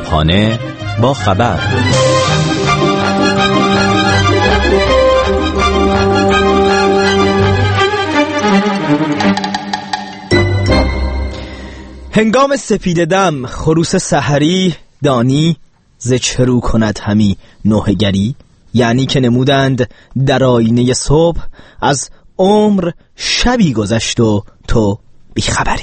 صبحانه با خبر. هنگام سپید دم خروس سحری دانی ز چرو کند همی نوحگری، یعنی که نمودند در آینه صبح از عمر شبی گذشت و تو بیخبری.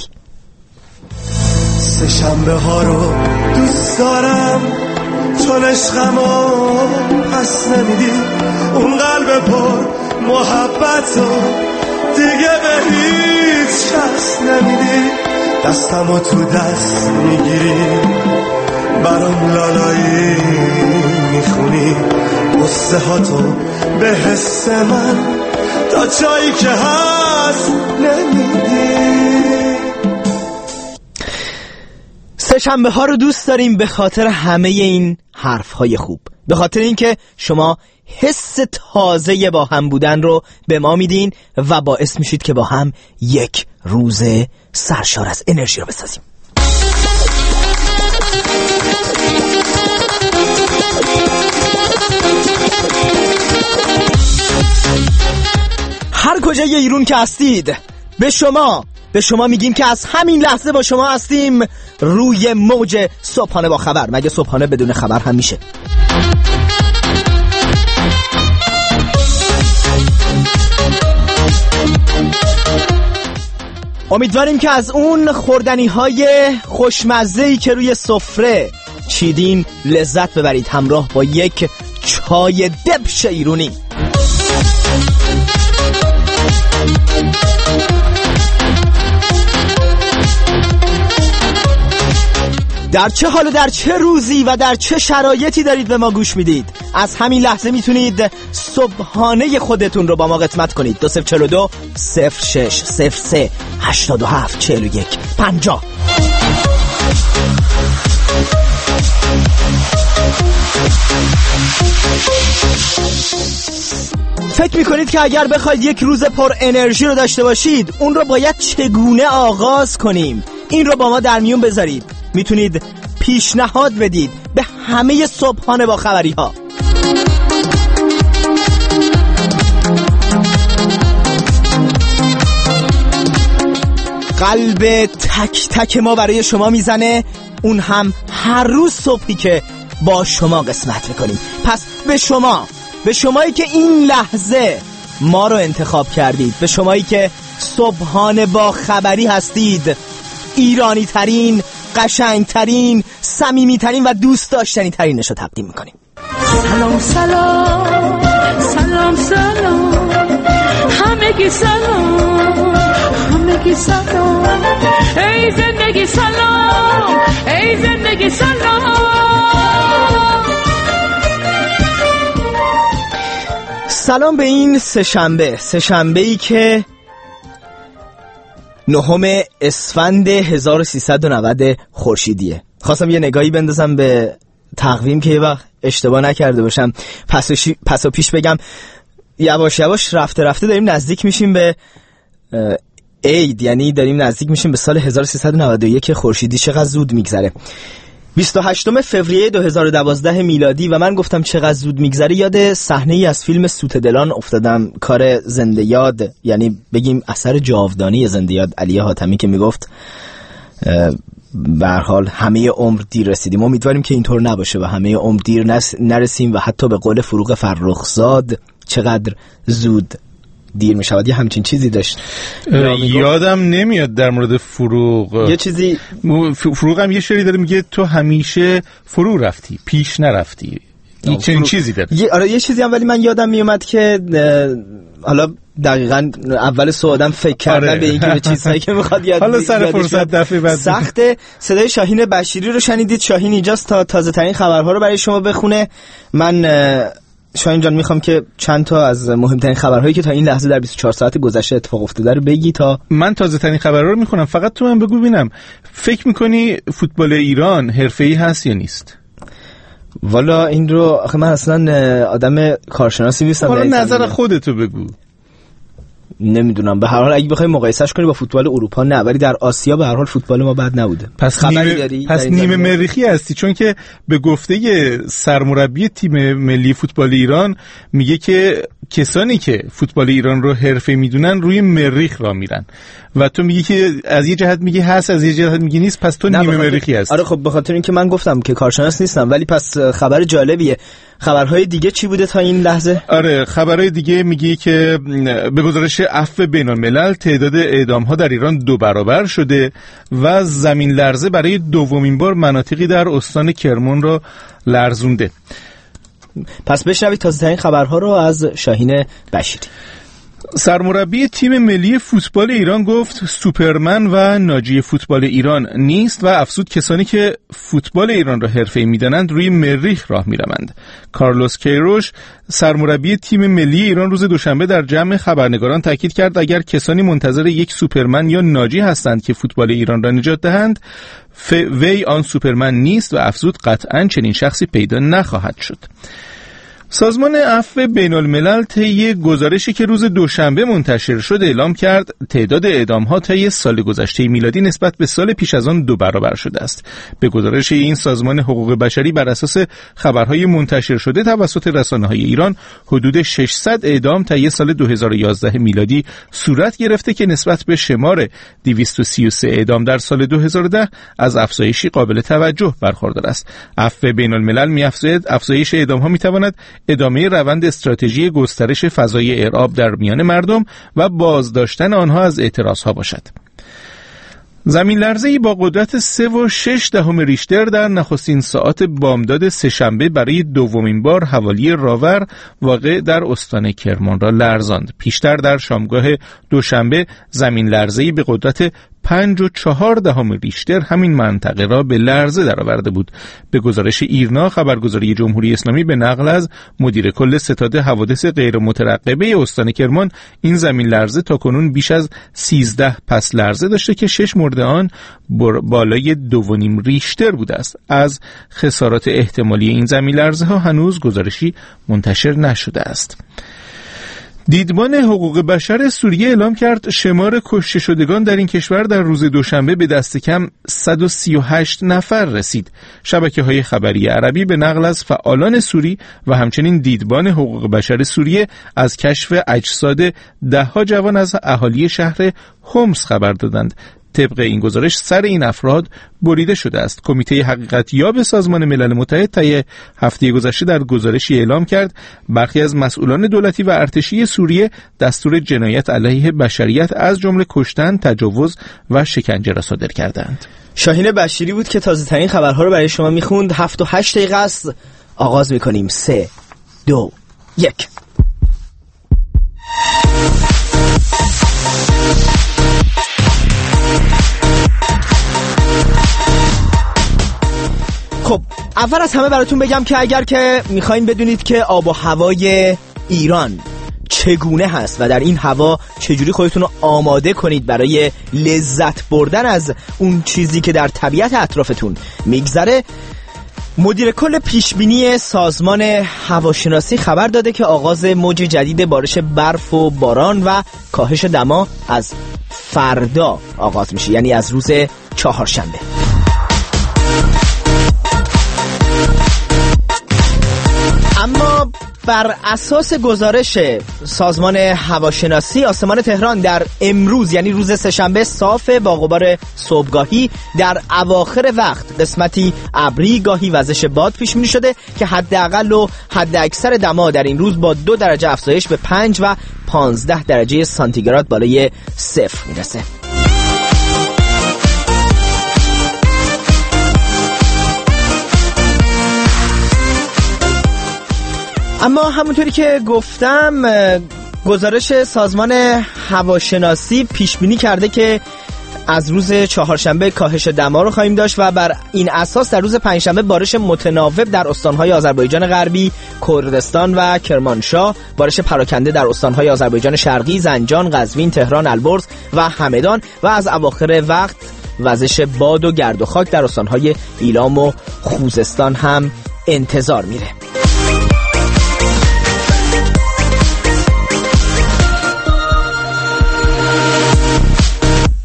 سه شنبه ها رو دوست دارم چون عشقمو پس نمیدی، اون قلب پر محبت رو دیگه به هیچ کس نمیدی، دستمو تو دست میگیری برام لالایی میخونی، قصه ها تو به حس من تا جایی که هست نمیدی. سه شنبه ها رو دوست داریم به خاطر همه این حرف های خوب، به خاطر اینکه شما حس تازه با هم بودن رو به ما میدین و باعث میشید که با هم یک روز سرشار از انرژی رو بسازیم. هر کجای ایران که هستید به شما میگیم که از همین لحظه با شما هستیم روی موج صبحانه با خبر. مگه صبحانه بدون خبر هم میشه؟ امیدواریم که از اون خوردنی های خوشمزه‌ای که روی سفره چیدین لذت ببرید، همراه با یک چای دبش ایرونی. در چه حال و در چه روزی و در چه شرایطی دارید به ما گوش میدید؟ از همین لحظه میتونید صبحانه خودتون رو با ما قسمت کنید. 2042 06 03 87 41 50. فکر میکنید که اگر بخواید یک روز پر انرژی رو داشته باشید اون رو باید چگونه آغاز کنیم؟ این رو با ما در میون بذارید. میتونید پیشنهاد بدید به همه صبحانه با خبری ها. قلب تک تک ما برای شما میزنه، اون هم هر روز صبحی که با شما قسمت میکنیم. پس به شمایی که این لحظه ما رو انتخاب کردید، به شمایی که صبحانه با خبری هستید، ایرانی ترین، قشنگ ترین، صمیمی ترین و دوست داشتنی ترینش رو تقدیم میکنیم. سلام سلام سلام سلام همگی سلام همگی سلام، ای زندگی سلام ای زندگی سلام. سلام به این سه شنبه‌ای که 9 اسفند 1390 خورشیدیه. خواستم یه نگاهی بندازم به تقویم که یه وقت اشتباه نکرده باشم، پس و پیش بگم. یواش یواش رفته داریم نزدیک میشیم به عید، یعنی داریم نزدیک میشیم به سال 1391 خورشیدی. چقدر زود میگذره. 28 فوریه 2012 میلادی و من گفتم چقدر زود میگذره، یاد صحنه‌ای از فیلم سوت دلان افتادم، کار زنده یاد، یعنی بگیم اثر جاودانی زنده یاد علی حاتمی، که میگفت به هر حال همه عمر دیر رسیدیم. امیدواریم که اینطور نباشه و همه عمر دیر نرسیم و حتی به قول فروغ فرخزاد چقدر زود دیر می شود. یه همچین چیزی داشت، یادم نمیاد در مورد فروغ. یه چیزی فروغ هم یه شعری داره میگه تو همیشه فرو رفتی پیش نرفتی، این چنین چیزی داره. آره یه چیزی هم، ولی من یادم میومد که حالا دقیقاً اول سوادم فکر کردن به اینکه به چیزایی که میخواد یاد حالا سر فرصت دفعه بعد سخته. صدای شاهین بشیری رو شنیدید. شاهین اینجاست تا تازه ترین خبرها رو برای شما بخونه. من شاهین جان میخوام که چند تا از مهمترین خبرهایی که تا این لحظه در 24 ساعت گذشته اتفاق افتاده رو بگی تا من تازه ترین خبرها رو میخونم. فقط تو من بگو ببینم، فکر میکنی فوتبال ایران حرفه‌ای هست یا نیست؟ والا این رو آخه من اصلا آدم کارشناسی نیستم. حالا نظر خودتو بگو. نمیدونم، به هر حال اگه بخوای مقایسهش کنی با فوتبال اروپا نه، ولی در آسیا به هر حال فوتبال ما بد نبوده. پس نیمه مریخی هستی، چون که به گفته سرمربی تیم ملی فوتبال ایران میگه که کسانی که فوتبال ایران رو حرفه میدونن روی مریخ را میرن و تو میگی که از یه جهت میگی هست، از یه جهت میگی نیست، پس تو نیمه مریخی هستی. آره خب به خاطر اینکه من گفتم که کارشناس نیستم، ولی پس خبر جالبیه. خبرهای دیگه چی بوده تا این لحظه؟ آره خبرهای دیگه میگه که به گزارش عفو بین‌الملل تعداد اعدام‌ها در ایران 2 برابر شده و زمین لرزه برای دومین بار مناطقی در استان کرمان را لرزونده. پس بشنوید تازه‌ترین خبرها رو از شاهین بشیری. سرمربی تیم ملی فوتبال ایران گفت سوپرمن و ناجی فوتبال ایران نیست و افزود کسانی که فوتبال ایران را حرفه‌ای می‌دانند روی مریخ راه می‌روند. کارلوس کیروش سرمربی تیم ملی ایران روز دوشنبه در جمع خبرنگاران تاکید کرد اگر کسانی منتظر یک سوپرمن یا ناجی هستند که فوتبال ایران را نجات دهند، وی آن سوپرمن نیست و افزود قطعاً چنین شخصی پیدا نخواهد شد. سازمان عفو بین‌الملل طی گزارشی که روز دوشنبه منتشر شد اعلام کرد تعداد اعدام‌ها طی سال گذشته میلادی نسبت به سال پیش از آن 2 برابر شده است. به گزارش این سازمان حقوق بشری بر اساس خبرهای منتشر شده توسط رسانه‌های ایران حدود 600 اعدام طی سال 2011 میلادی صورت گرفته که نسبت به شمار 233 اعدام در سال 2010 از افزایشی قابل توجه برخوردار است. عفو بین‌الملل می‌افزاید افزایش اعدام‌ها می‌تواند ادامه روند استراتژی گسترش فضای ارعاب در میان مردم و بازداشتن آنها از اعتراضها باشد. زمین لرزه‌ای با قدرت 3.6 ریشتر در نخستین ساعات بامداد سه‌شنبه برای دومین بار حوالی راور واقع در استان کرمان را لرزاند. پیشتر در شامگاه دوشنبه زمین لرزه‌ای به قدرت 5.4 ریشتر همین منطقه را به لرزه درآورده بود. به گزارش ایرنا خبرگزاری جمهوری اسلامی به نقل از مدیر کل ستاد حوادث غیر مترقبه استان کرمان این زمین لرزه تاکنون بیش از 13 پس لرزه داشته که 6 مورد آن بالای 2.5 ریشتر بوده است. از خسارات احتمالی این زمین لرزه ها هنوز گزارشی منتشر نشده است. دیدبان حقوق بشر سوریه اعلام کرد شمار کشته شدگان در این کشور در روز دوشنبه به دست کم 138 نفر رسید. شبکه‌های خبری عربی به نقل از فعالان سوری و همچنین دیدبان حقوق بشر سوریه از کشف اجساد 10 جوان از اهالی شهر حمص خبر دادند. طبق این گزارش سر این افراد بریده شده است. کمیته حقیقتیاب سازمان ملل متحد طی هفته گذشته در گزارشی اعلام کرد برخی از مسئولان دولتی و ارتشی سوریه دستور جنایت علیه بشریت از جمله کشتن، تجاوز و شکنجه را صادر کردند. شاهین بشیری بود که تازه ترین خبرها رو برای شما میخوند. 7 و 8 دقیقه است. آغاز میکنیم. 3 2 1. خب اول از همه براتون بگم که اگر که میخواین بدونید که آب و هوای ایران چگونه هست و در این هوا چجوری خودتون رو آماده کنید برای لذت بردن از اون چیزی که در طبیعت اطرافتون میگذره، مدیر کل پیشبینی سازمان هواشناسی خبر داده که آغاز موج جدید بارش برف و باران و کاهش دما از فردا آغاز میشه، یعنی از روز چهارشنبه. اما بر اساس گزارش سازمان هواشناسی آسمان تهران در امروز یعنی روز سه‌شنبه صاف با غبار صبحگاهی، در اواخر وقت قسمتی ابری گاهی وزش باد پیش بینی شده که حداقل و حداکثر دما در این روز با 2 درجه افزایش به 5 و 15 درجه سانتیگراد بالای 0 میرسه. اما همونطوری که گفتم گزارش سازمان هواشناسی پیش بینی کرده که از روز چهارشنبه کاهش دما رو خواهیم داشت و بر این اساس در روز پنجشنبه بارش متناوب در استان‌های آذربایجان غربی، کردستان و کرمانشاه، بارش پراکنده در استان‌های آذربایجان شرقی، زنجان، قزوین، تهران، البرز و همدان و از اواخر وقت وزش باد و گرد و خاک در استان‌های ایلام و خوزستان هم انتظار میره.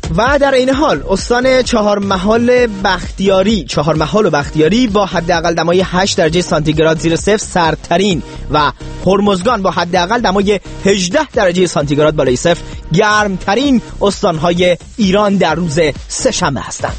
و در این حال استان چهارمحال و بختیاری با حداقل دمای 8 درجه سانتیگراد زیر صفر سردترین و هرمزگان با حداقل دمای 18 درجه سانتیگراد بالای صفر گرمترین استانهای ایران در روز سه‌شنبه هستند.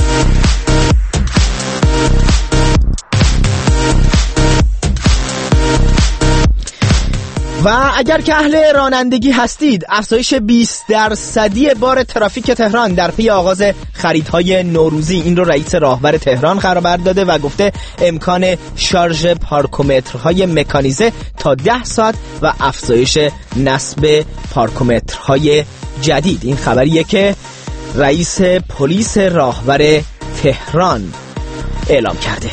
و اگر که اهل رانندگی هستید، افزایش 20% بار ترافیک تهران در پی آغاز خریدهای نوروزی، این رو رئیس راهبر تهران خبر داده و گفته امکان شارژ پارکومترهای مکانیزه تا 10 ساعت و افزایش نصب پارکومترهای جدید. این خبریه که رئیس پلیس راهبر تهران اعلام کرده.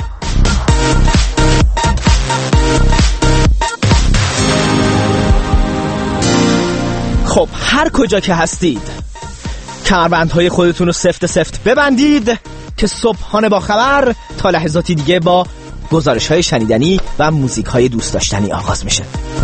خب هر کجا که هستید کمربندهای خودتون رو سفت ببندید که صبحانه با خبر تا لحظاتی دیگه با گزارش‌های شنیدنی و موزیک‌های دوست داشتنی آغاز میشه.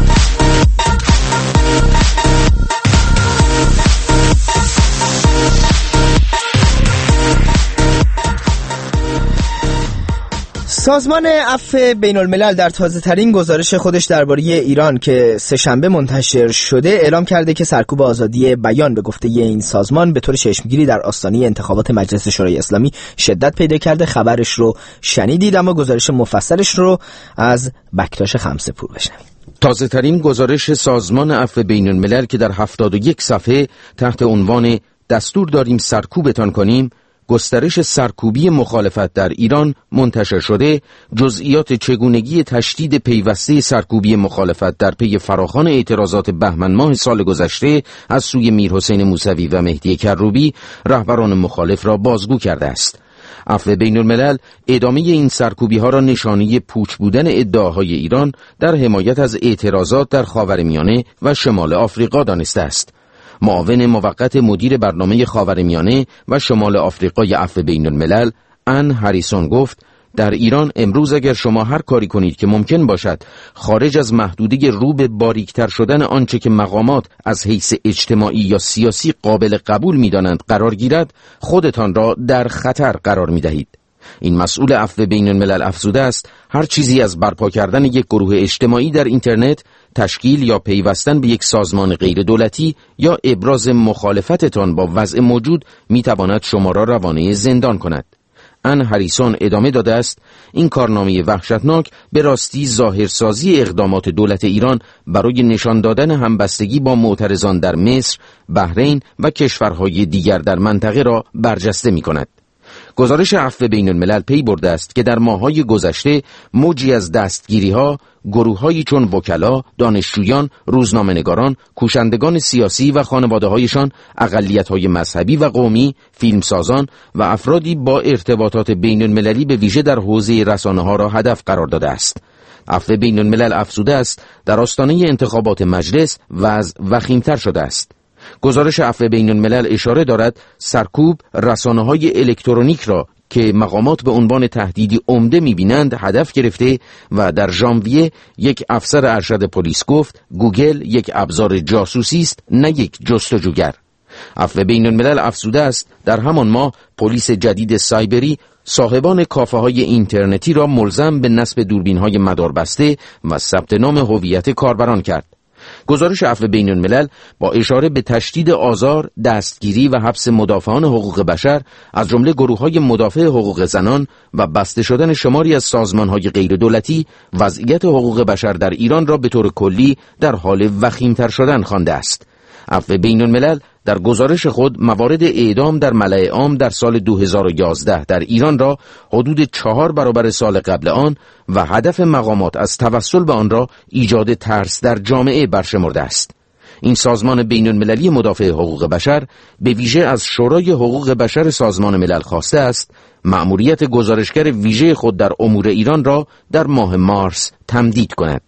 سازمان عفو بین الملل در تازه ترین گزارش خودش درباره ایران که سه‌شنبه منتشر شده اعلام کرده که سرکوب آزادی بیان به گفته این سازمان به طور چشمگیری در آستانه انتخابات مجلس شورای اسلامی شدت پیدا کرده. خبرش رو شنیدید، اما گزارش مفصلش رو از بکتاش خمسه‌پور بشنوید. تازه ترین گزارش سازمان عفو بین الملل که در 71 صفحه تحت عنوان دستور داریم سرکوبتان کنیم، گسترش سرکوبی مخالفت در ایران منتشر شده، جزئیات چگونگی تشدید پیوسته سرکوبی مخالفت در پی فراخوان اعتراضات بهمن ماه سال گذشته از سوی میرحسین موسوی و مهدی کروبی رهبران مخالف را بازگو کرده است. عفو بین الملل ادامه این سرکوبی ها را نشانه پوچ بودن ادعاهای ایران در حمایت از اعتراضات در خاورمیانه و شمال آفریقا دانسته است. معاون موقت مدیر برنامه خاورمیانه و شمال آفریقای عفو بین الملل ان هریسون گفت در ایران امروز اگر شما هر کاری کنید که ممکن باشد خارج از محدوده رو به باریکتر شدن آنچه که مقامات از حیث اجتماعی یا سیاسی قابل قبول می‌دانند قرار گیرد، خودتان را در خطر قرار می‌دهید. این مسئول عفو بین الملل افزوده است هر چیزی از برپا کردن یک گروه اجتماعی در اینترنت، تشکیل یا پیوستن به یک سازمان غیر دولتی یا ابراز مخالفتتان با وضع موجود میتواند شما را روانه زندان کند. ان هریسون ادامه داده است این کارنامه وحشتناک به راستی ظاهرسازی اقدامات دولت ایران برای نشان دادن همبستگی با معترضان در مصر، بحرین و کشورهای دیگر در منطقه را برجسته می کند. گزارش عفو بین الملل پی برده است که در ماه‌های گذشته موجی از دستگیری‌ها، گروه‌هایی چون وکلا، دانشجویان، روزنامه‌نگاران، کوشندگان سیاسی و خانواده‌هایشان، اقلیت‌های مذهبی و قومی، فیلمسازان و افرادی با ارتباطات بین المللی به ویژه در حوزه رسانه‌ها را هدف قرار داده است. عفو بین الملل افزوده است در آستانه انتخابات مجلس وضع وخیم‌تر شده است. گزارش عفو بین الملل اشاره دارد سرکوب رسانه‌های الکترونیک را که مقامات به عنوان تهدیدی عمده می‌بینند هدف گرفته و در ژانویه یک افسر ارشد پلیس گفت گوگل یک ابزار جاسوسی است نه یک جستجوگر. عفو بین الملل افزوده است در همان ماه پلیس جدید سایبری صاحبان کافه‌های اینترنتی را ملزم به نصب دوربین‌های مداربسته و ثبت نام هویت کاربران کرد. گزارش عفو بین الملل با اشاره به تشدید آزار، دستگیری و حبس مدافعان حقوق بشر از جمله گروه‌های مدافع حقوق زنان و بسته شدن شماری از سازمان‌های غیر دولتی وضعیت حقوق بشر در ایران را به طور کلی در حال وخیم‌تر شدن خوانده است. عفو بین الملل در گزارش خود موارد اعدام در ملأ عام در سال 2011 در ایران را حدود 4 برابر سال قبل آن و هدف مقامات از توسل به آن را ایجاد ترس در جامعه برشمرده است. این سازمان بین المللی مدافع حقوق بشر به ویژه از شورای حقوق بشر سازمان ملل خواسته است مأموریت گزارشگر ویژه خود در امور ایران را در ماه مارس تمدید کند.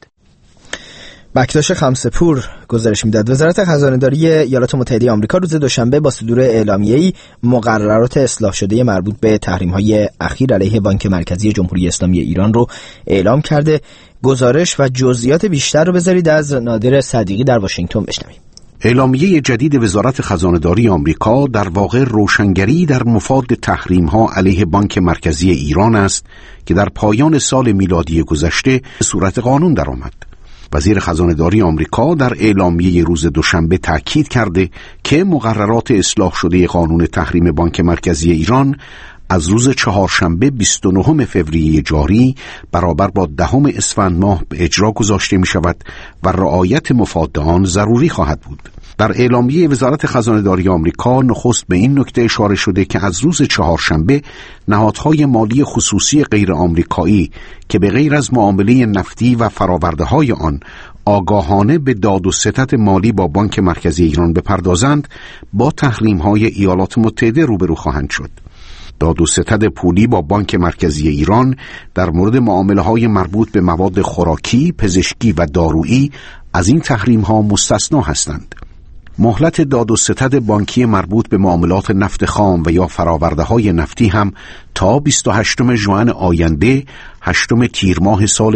بکتاش خمسه‌پور گزارش میداد. وزارت خزانه‌داری ایالات متحده آمریکا روز دوشنبه با صدور اعلامیه‌ای مقررات اصلاح شده مربوط به تحریم‌های اخیر علیه بانک مرکزی جمهوری اسلامی ایران رو اعلام کرده. گزارش و جزئیات بیشتر رو بذارید از نادر صدیقی در واشنگتن بشنویم. اعلامیه جدید وزارت خزانه‌داری آمریکا در واقع روشنگری در مفاد تحریم‌ها علیه بانک مرکزی ایران است که در پایان سال میلادی گذشته به صورت قانون درآمد. وزیر خزانه‌داری آمریکا در اعلامیه روز دوشنبه تاکید کرده که مقررات اصلاح شده قانون تحریم بانک مرکزی ایران از روز چهارشنبه 29 فوریه جاری برابر با 10 اسفند ماه به اجرا گذاشته می شود و رعایت مفاد آن ضروری خواهد بود. در اعلامیه وزارت خزانه‌داری آمریکا نخست به این نکته اشاره شده که از روز چهارشنبه نهادهای مالی خصوصی غیر آمریکایی که به غیر از معامله نفتی و فرآورده‌های آن آگاهانه به داد و ستد مالی با بانک مرکزی ایران بپردازند با تحریم‌های ایالات متحده روبرو خواهند شد. داد و ستد پولی با بانک مرکزی ایران در مورد معامله‌های مربوط به مواد خوراکی، پزشکی و دارویی از این تحریم‌ها مستثنا هستند. مهلت داد و ستد بانکی مربوط به معاملات نفت خام و یا فرآورده‌های نفتی هم تا 28 ژوئن آینده 8 تیر ماه سال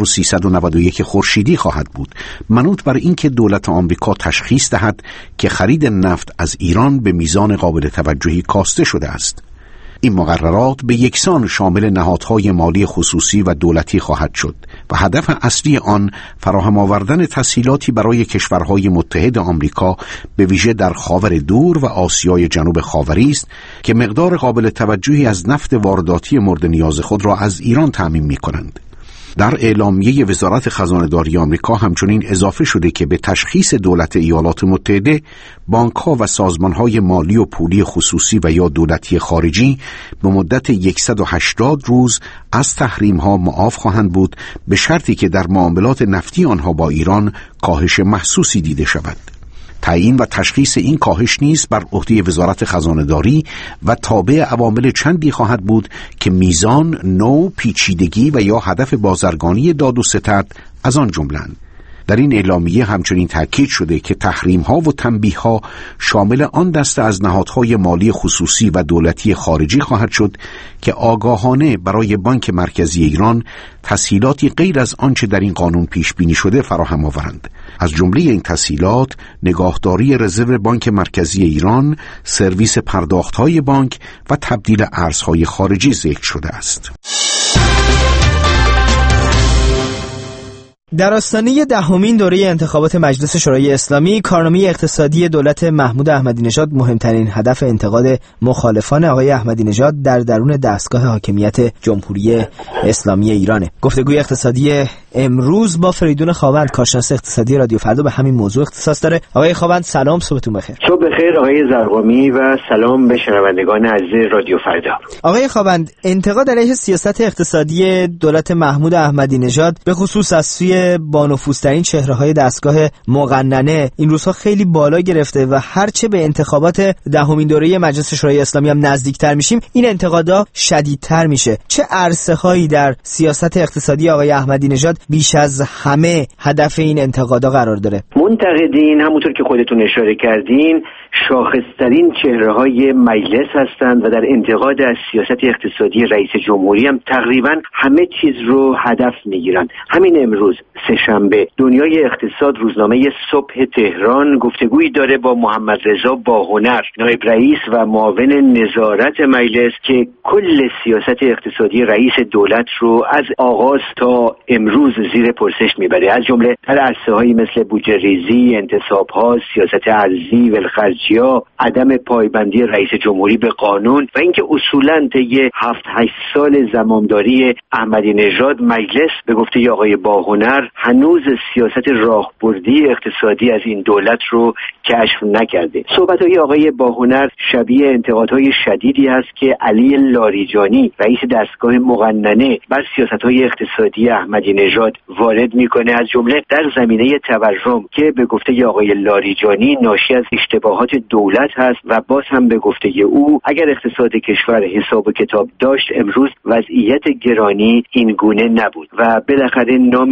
1391 خورشیدی خواهد بود، منوط بر اینکه دولت آمریکا تشخیص دهد که خرید نفت از ایران به میزان قابل توجهی کاسته شده است. این مقررات به یکسان شامل نهادهای مالی خصوصی و دولتی خواهد شد و هدف اصلی آن فراهم آوردن تسهیلاتی برای کشورهای متحد آمریکا به ویژه در خاور دور و آسیای جنوب خاوری است که مقدار قابل توجهی از نفت وارداتی مورد نیاز خود را از ایران تامین می‌کنند. در اعلامیه وزارت خزانه‌داری آمریکا همچنین اضافه شده که به تشخیص دولت ایالات متحده بانک‌ها و سازمان‌های مالی و پولی خصوصی و یا دولتی خارجی به مدت 180 روز از تحریم‌ها معاف خواهند بود به شرطی که در معاملات نفتی آنها با ایران کاهش محسوسی دیده شود. تعیین و تشخیص این کاهش نیز بر عهده وزارت خزانه‌داری و تابع عوامل چندی خواهد بود که میزان، نوع، پیچیدگی و یا هدف بازرگانی داد و ستد از آن جمله‌اند. در این اعلامیه همچنین تاکید شده که تحریم‌ها و تنبیه‌ها شامل آن دسته از نهادهای مالی خصوصی و دولتی خارجی خواهد شد که آگاهانه برای بانک مرکزی ایران تسهیلاتی غیر از آنچه در این قانون پیش بینی شده فراهم آورند. از جمله این تسهیلات نگاهداری رزرو بانک مرکزی ایران، سرویس پرداخت‌های بانک و تبدیل ارزهای خارجی ذکر شده است. در آستانه 10مین دوره انتخابات مجلس شورای اسلامی، کارنامه اقتصادی دولت محمود احمدی نژاد مهمترین هدف انتقاد مخالفان آقای احمدی نژاد در درون دستگاه حاکمیت جمهوری اسلامی ایرانه. گفتگوی اقتصادی امروز با فریدون خاوند، کارشناس اقتصادی رادیو فردا، به همین موضوع اختصاص داره. آقای خاوند سلام، صبحتون بخیر. صبح بخیر آقای زرقامی و سلام به شنوندگان عزیز رادیو فردا. آقای خاوند، انتقاد علیه سیاست اقتصادی دولت محمود احمدی نژاد به خصوص از سوی با نفوذترین چهره‌های دستگاه مقننه این روزها خیلی بالا گرفته و هرچه به انتخابات 10مین دوره مجلس شورای اسلامی هم نزدیکتر میشیم این انتقادا شدیدتر میشه. چه عرصه‌هایی در سیاست اقتصادی آقای احمدی نژاد بیش از همه هدف این انتقادا قرار داره؟ منتقدین همونطور که خودتون اشاره کردین شاخص‌ترین چهره‌های مجلس هستند و در انتقاد از سیاست اقتصادی رئیس جمهوری هم تقریباً همه چیز رو هدف میگیرن. همین امروز سه‌شنبه دنیای اقتصاد روزنامه صبح تهران گفتگویی داره با محمد رضا باهنر، نایب رئیس و معاون نظارت مجلس، که کل سیاست اقتصادی رئیس دولت رو از آغاز تا امروز زیر پرسش میبره، از جمله در عرصه‌هایی مثل بودجه ریزی، انتصاب‌ها، سیاست ارزی، ولخرجی‌ها، عدم پایبندی رئیس جمهوری به قانون و اینکه اصولاً طی 7-8 سال زمامداری احمدی نژاد مجلس به گفته آقای باهنر هنوز سیاست راهبردی اقتصادی از این دولت رو کشف نکرده. صحبت‌های آقای باهنر شبیه انتقادهای شدیدی است که علی لاریجانی رئیس دستگاه مقننه بر سیاست‌های اقتصادی احمدی نژاد وارد می‌کنه، از جمله در زمینه تورم که به گفته آقای لاریجانی ناشی از اشتباهات دولت هست و باز هم به گفته او اگر اقتصاد کشور حساب و کتاب داشت امروز وضعیت گرانی این گونه نبود و بالاخره نامی هم به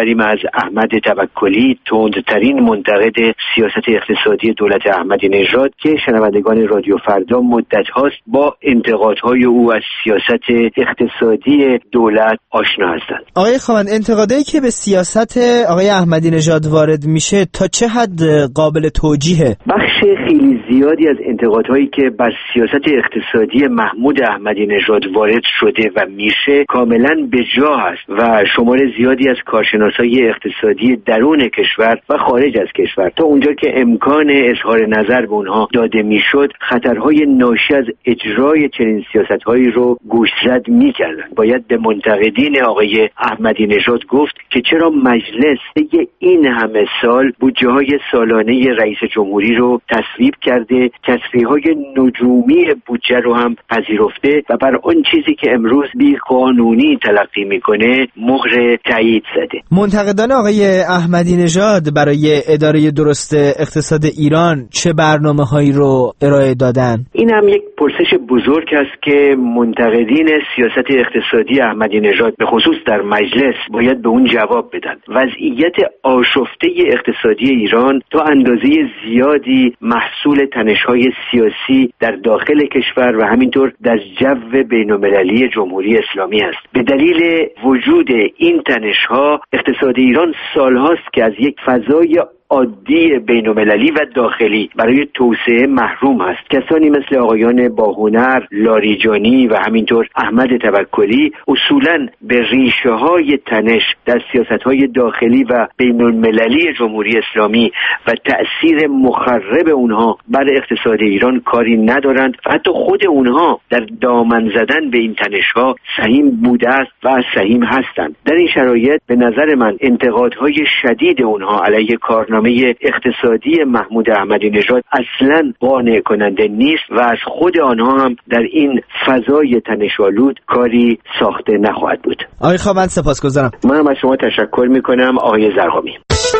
ببریم از احمد توکلی، تندترین منتقد سیاست اقتصادی دولت احمدی نژاد که شنوندگان رادیو فردا مدت هاست با انتقادهای او از سیاست اقتصادی دولت آشنا هستند. آقای خواند، انتقادایی که به سیاست آقای احمدی نژاد وارد میشه تا چه حد قابل توجیهه؟ بخش خیلی زیادی از انتقادهایی که بر سیاست اقتصادی محمود احمدی نژاد وارد شده و میشه کاملا به جا است و شمار زیادی از کارشناسای اقتصادی درون کشور و خارج از کشور تا اونجا که امکان اظهار نظر به اونها داده میشد خطرهای ناشی از اجرای چنین سیاستهایی رو گوشزد میکردن. باید به منتقدین آقای احمدی نژاد گفت که چرا مجلس این همه سال بودجه‌های سالانه رئیس جمهوری رو تصویب کرده، تصریح‌های نجومی بودجه رو هم پذیرفته و بر آن چیزی که امروز بی قانونی تلقی میکنه مهر تایید زده. منتقدان آقای احمدی نژاد برای اداره درست اقتصاد ایران چه برنامه‌هایی رو ارائه دادن؟ این هم یک پرسش بزرگ است که منتقدین سیاست اقتصادی احمدی نژاد به خصوص در مجلس باید به اون جواب بدن. وضعیت آشفته اقتصادی ایران تا اندازه زیادی محصول تنش‌های سیاسی در داخل کشور و همینطور در جو بین‌المللی جمهوری اسلامی است. به دلیل وجود این تنش‌ها اقتصاد ایران سال‌هاست که از یک فضای عادی بین‌المللی و داخلی برای توسعه محروم است. کسانی مثل آقایان باهنر، لاریجانی و همینطور احمد توکلی اصولاً به ریشه‌های تنش در سیاست‌های داخلی و بین‌المللی جمهوری اسلامی و تأثیر مخرب اونها بر اقتصاد ایران کاری ندارند و حتی خود اونها در دامن زدن به این تنش‌ها سهیم بوده است و سهیم هستند. در این شرایط به نظر من انتقادهای شدید اونها علیه کارنامه اقتصادی محمود احمدی نژاد اصلاً قانع کننده نیست و از خود آنها هم در این فضای تنش‌آلود کاری ساخته نخواهد بود. آقای خوابند سپاسگزارم. منم از شما تشکر میکنم آقای زرقامی.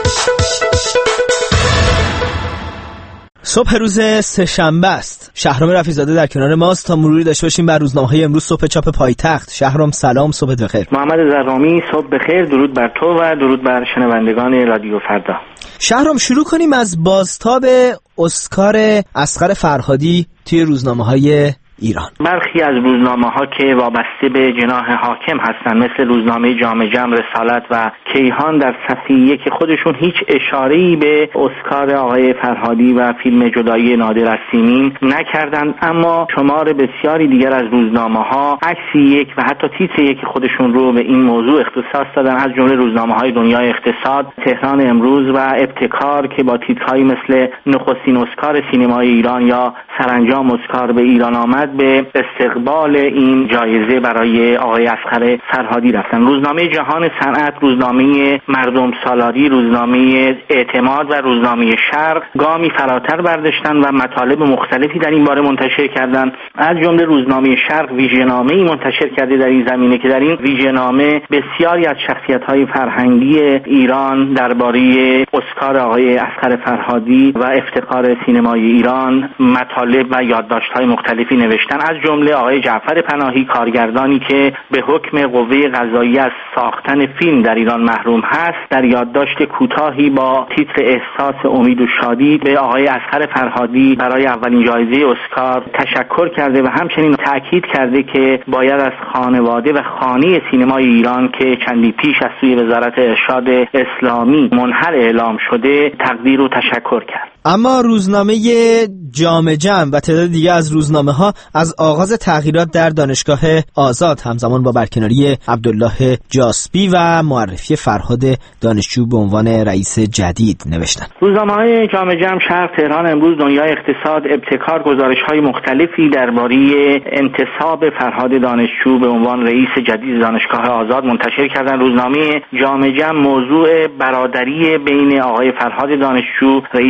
صبح روز سه‌شنبه است. شهرام رفیع‌زاده در کنار ماست تا مروری داشته باشیم بر روزنامه‌های امروز صبح چاپ پایتخت. شهرام سلام، صبح بخیر. محمد زرقامی صبح بخیر، درود بر تو و درود بر شنوندگان رادیو فردا. شهرام شروع کنیم از بازتاب اسکار اصغر فرهادی توی روزنامه‌های ایران. برخی از روزنامه‌ها که وابسته به جناح حاکم هستند مثل روزنامه جامع جم، رسالت و کیهان در صفحه 1 خودشون هیچ اشاره‌ای به اسکار آقای فرهادی و فیلم جدایی نادر از سیمین نکردند، اما شمار بسیاری دیگر از روزنامه‌ها عکس یک و حتی تیتر یک خودشون رو به این موضوع اختصاص دادن، از جمله روزنامه‌های دنیای اقتصاد، تهران امروز و ابتکار که با تیترهایی مثل نخستین اسکار سینمای ایران یا سرانجام اسکار به ایران آمد به استقبال این جایزه برای آقای اصغر فرهادی رفتن. روزنامه جهان صنعت، روزنامه مردم سالاری، روزنامه اعتماد و روزنامه شرق گامی فراتر برداشتن و مطالب مختلفی در این باره منتشر کردند. از جمله روزنامه شرق ویژه‌نامه‌ای منتشر کرده در این زمینه که در این ویژه‌نامه بسیاری از شخصیت‌های فرهنگی ایران درباره اسکار آقای اصغر فرهادی و افتخار سینمای ایران مطالب و یادداشت‌های مختلفی نوشتن. از جمله آقای جعفر پناهی، کارگردانی که به حکم قوه قضاییه از ساختن فیلم در ایران محروم هست، در یادداشت کوتاهی با تیتر احساس امید و شادی به آقای اصغر فرهادی برای اولین جایزه اسکار تشکر کرده و همچنین تاکید کرده که باید از خانواده و خانه سینمای ایران که چندی پیش از سوی وزارت ارشاد اسلامی منحل اعلام شده تقدیر و تشکر کرد. اما روزنامه جامع جم و تعداد دیگه از روزنامه‌ها از آغاز تغییرات در دانشگاه آزاد همزمان با برکناری عبدالله جاسبی و معرفی فرهاد دانشجو به عنوان رئیس جدید نوشتن. روزنامه‌های جامع جم، شرق، تهران امروز، دنیای اقتصاد، ابتکار گزارش‌های مختلفی درباره انتصاب فرهاد دانشجو به عنوان رئیس جدید دانشگاه آزاد منتشر کردند. روزنامه جامع جم موضوع برادری بین آقای فرهاد دانشجو رئیس جدید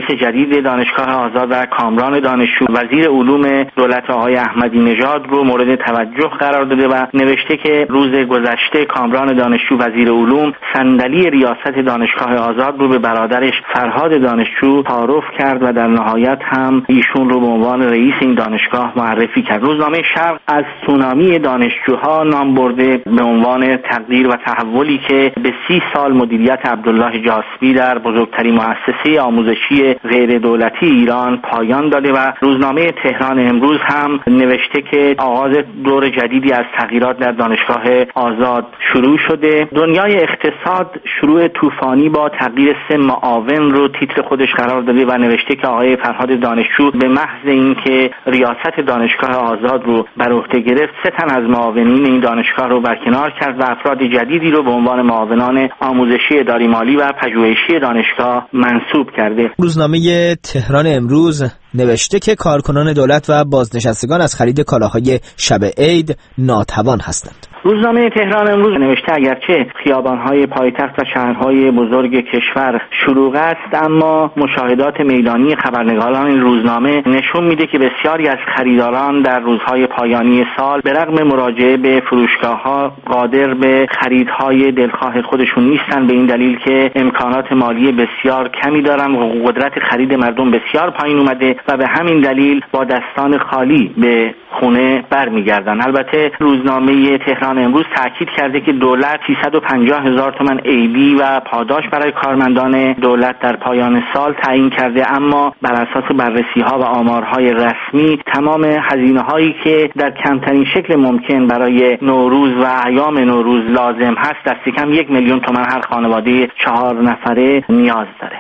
جدید دانشگاه آزاد و کامران دانشجو وزیر علوم دولت آقای احمدی نژاد رو مورد توجه قرار داده و نوشته که روز گذشته کامران دانشجو وزیر علوم صندلی ریاست دانشگاه آزاد رو به برادرش فرهاد دانشجو تعارف کرد و در نهایت هم ایشون رو به عنوان رئیس این دانشگاه معرفی کرد. روزنامه شرق از سونامی دانشجوها نام برده به عنوان تغییر و تحولی که به 30 سال مدیریت عبدالله جاسبی در بزرگترین مؤسسه آموزشی غیر دولتی ایران پایان داده و روزنامه تهران امروز هم نوشته که آغاز دور جدیدی از تغییرات در دانشگاه آزاد شروع شده. دنیای اقتصاد شروع طوفانی با تغییر 3 معاون رو تیتر خودش قرار داده و نوشته که آقای فرهاد دانشجو به محض اینکه ریاست دانشگاه آزاد رو بر عهده گرفت 3 تن از معاونین این دانشگاه رو برکنار کرد و افراد جدیدی رو به عنوان معاونان آموزشی اداری مالی و پژوهشی دانشگاه منصوب کرده. روزنامه تهران امروز نوشته که کارکنان دولت و بازنشستگان از خرید کالاهای شب عید ناتوان هستند. روزنامه تهران امروز نوشته اگرچه خیابان‌های پایتخت و شهرهای بزرگ کشور شلوغ است، اما مشاهدات میدانی خبرنگاران این روزنامه نشون میده که بسیاری از خریداران در روزهای پایانی سال به رغم مراجعه به فروشگاه‌ها قادر به خریدهای دلخواه خودشون نیستن، به این دلیل که امکانات مالی بسیار کمی دارن و قدرت خرید مردم بسیار پایین اومده و به همین دلیل با دستان خالی به خونه برمیگردن. البته روزنامه تهران امروز تاکید کرده که دولت 350,000 تومان عیدی و پاداش برای کارمندان دولت در پایان سال تعیین کرده، اما بر اساس بررسی‌ها و آمارهای رسمی تمام هزینه‌هایی که در کمترین شکل ممکن برای نوروز و ایام نوروز لازم هست دست کم 1,000,000 تومان هر خانواده 4 نفره نیاز داره.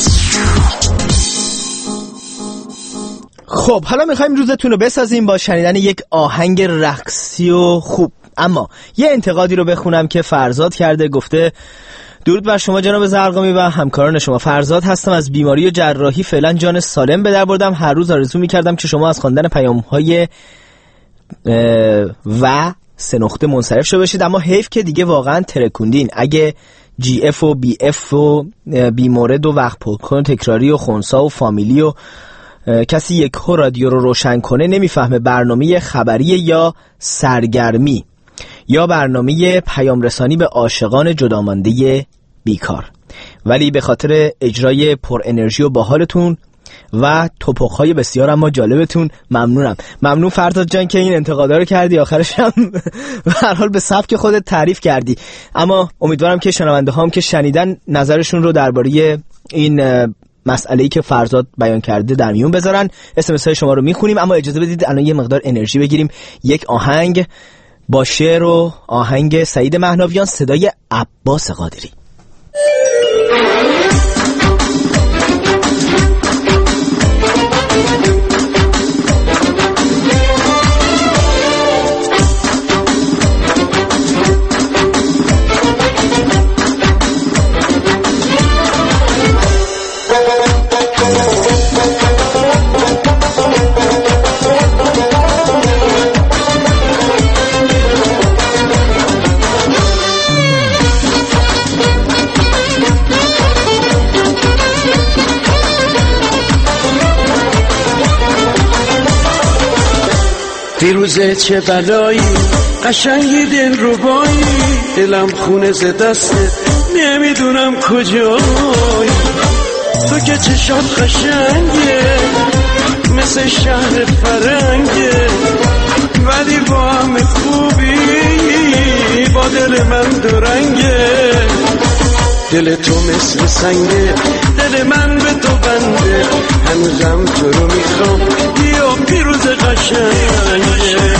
خب حالا میخوایم روزتون رو بسازیم با شنیدن یک آهنگ رقصی و خوب. اما یه انتقادی رو بخونم که فرزاد کرده، گفته درود بر شما جناب زرقامی و همکاران شما. فرزاد هستم، از بیماری و جراحی فعلا جان سالم به در بردم. هر روز آرزو میکردم که شما از خواندن پیام‌های و 3 نقطه منصرف شو بشید، اما حیف که دیگه واقعا ترکوندین. اگه جی اف و بی اف و بی مورد و وقت پرکن تکراری و خونسا و فامیلی و کسی یک رادیو رو روشن کنه نمیفهمه برنامه خبری یا سرگرمی یا برنامه پیام رسانی به عاشقان جدامانده بیکار، ولی به خاطر اجرای پر انرژی و باحالتون و توپخ‌های بسیار اما جالبتون ممنونم. ممنون فرزاد جان که این انتقادا رو کردی، آخرش هم به هر حال به سبک خودت تعریف کردی. اما امیدوارم که شنونده هام که شنیدن نظرشون رو درباره این مسئله‌ای که فرزاد بیان کرده در میون بذارن. اسمس های شما رو میخونیم، اما اجازه بدید الان یه مقدار انرژی بگیریم. یک آهنگ با شعر و آهنگ سعید مهناویان، صدای عباس قادری. فیروزه چه بلایی قشنگی دل ربایی، دلم خونه ز دستت نمیدونم کجایی. تو که چشات قشنگه مثل شهر فرنگه، ولی با هم خوبی با دل من دورنگه. دل تو مثل سنگه، دل من به تو بنده، هنوزم تو رو میخوام بیا پیروز قشنگه.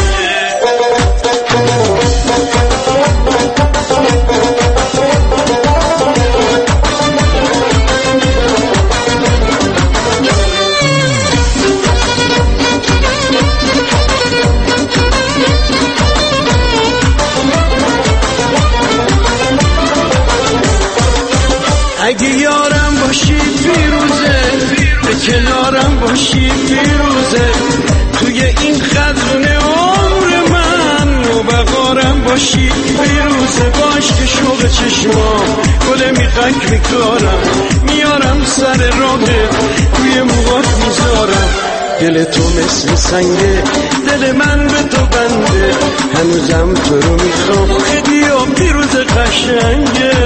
اگه یارم باشی پیروزه، به کنارم باشی پیروزه، توی این خزونه عمر من نوبهارم باشی پیروزه. باش که شوق چشمام گل میخک میکارم، میارم سر راهت توی روی موهات میذارم. دل تو مثل سنگه، دل من به تو بنده، هنوزم تو رو میخوام، خیلی پیروز قشنگه.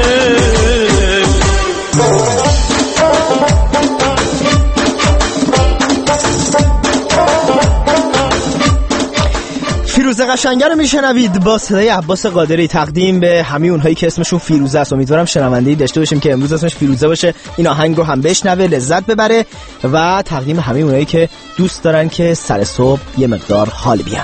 فیروزه قشنگه رو میشنوید با صدای عباس قادری، تقدیم به همه اونهایی که اسمشون فیروزه است. امیدوارم شنونده‌ای داشته باشیم که امروز اسمش فیروزه باشه، این آهنگ رو هم بشنوه، لذت ببره، و تقدیم همه اونهایی که دوست دارن که سر صبح یه مقدار حال بیان.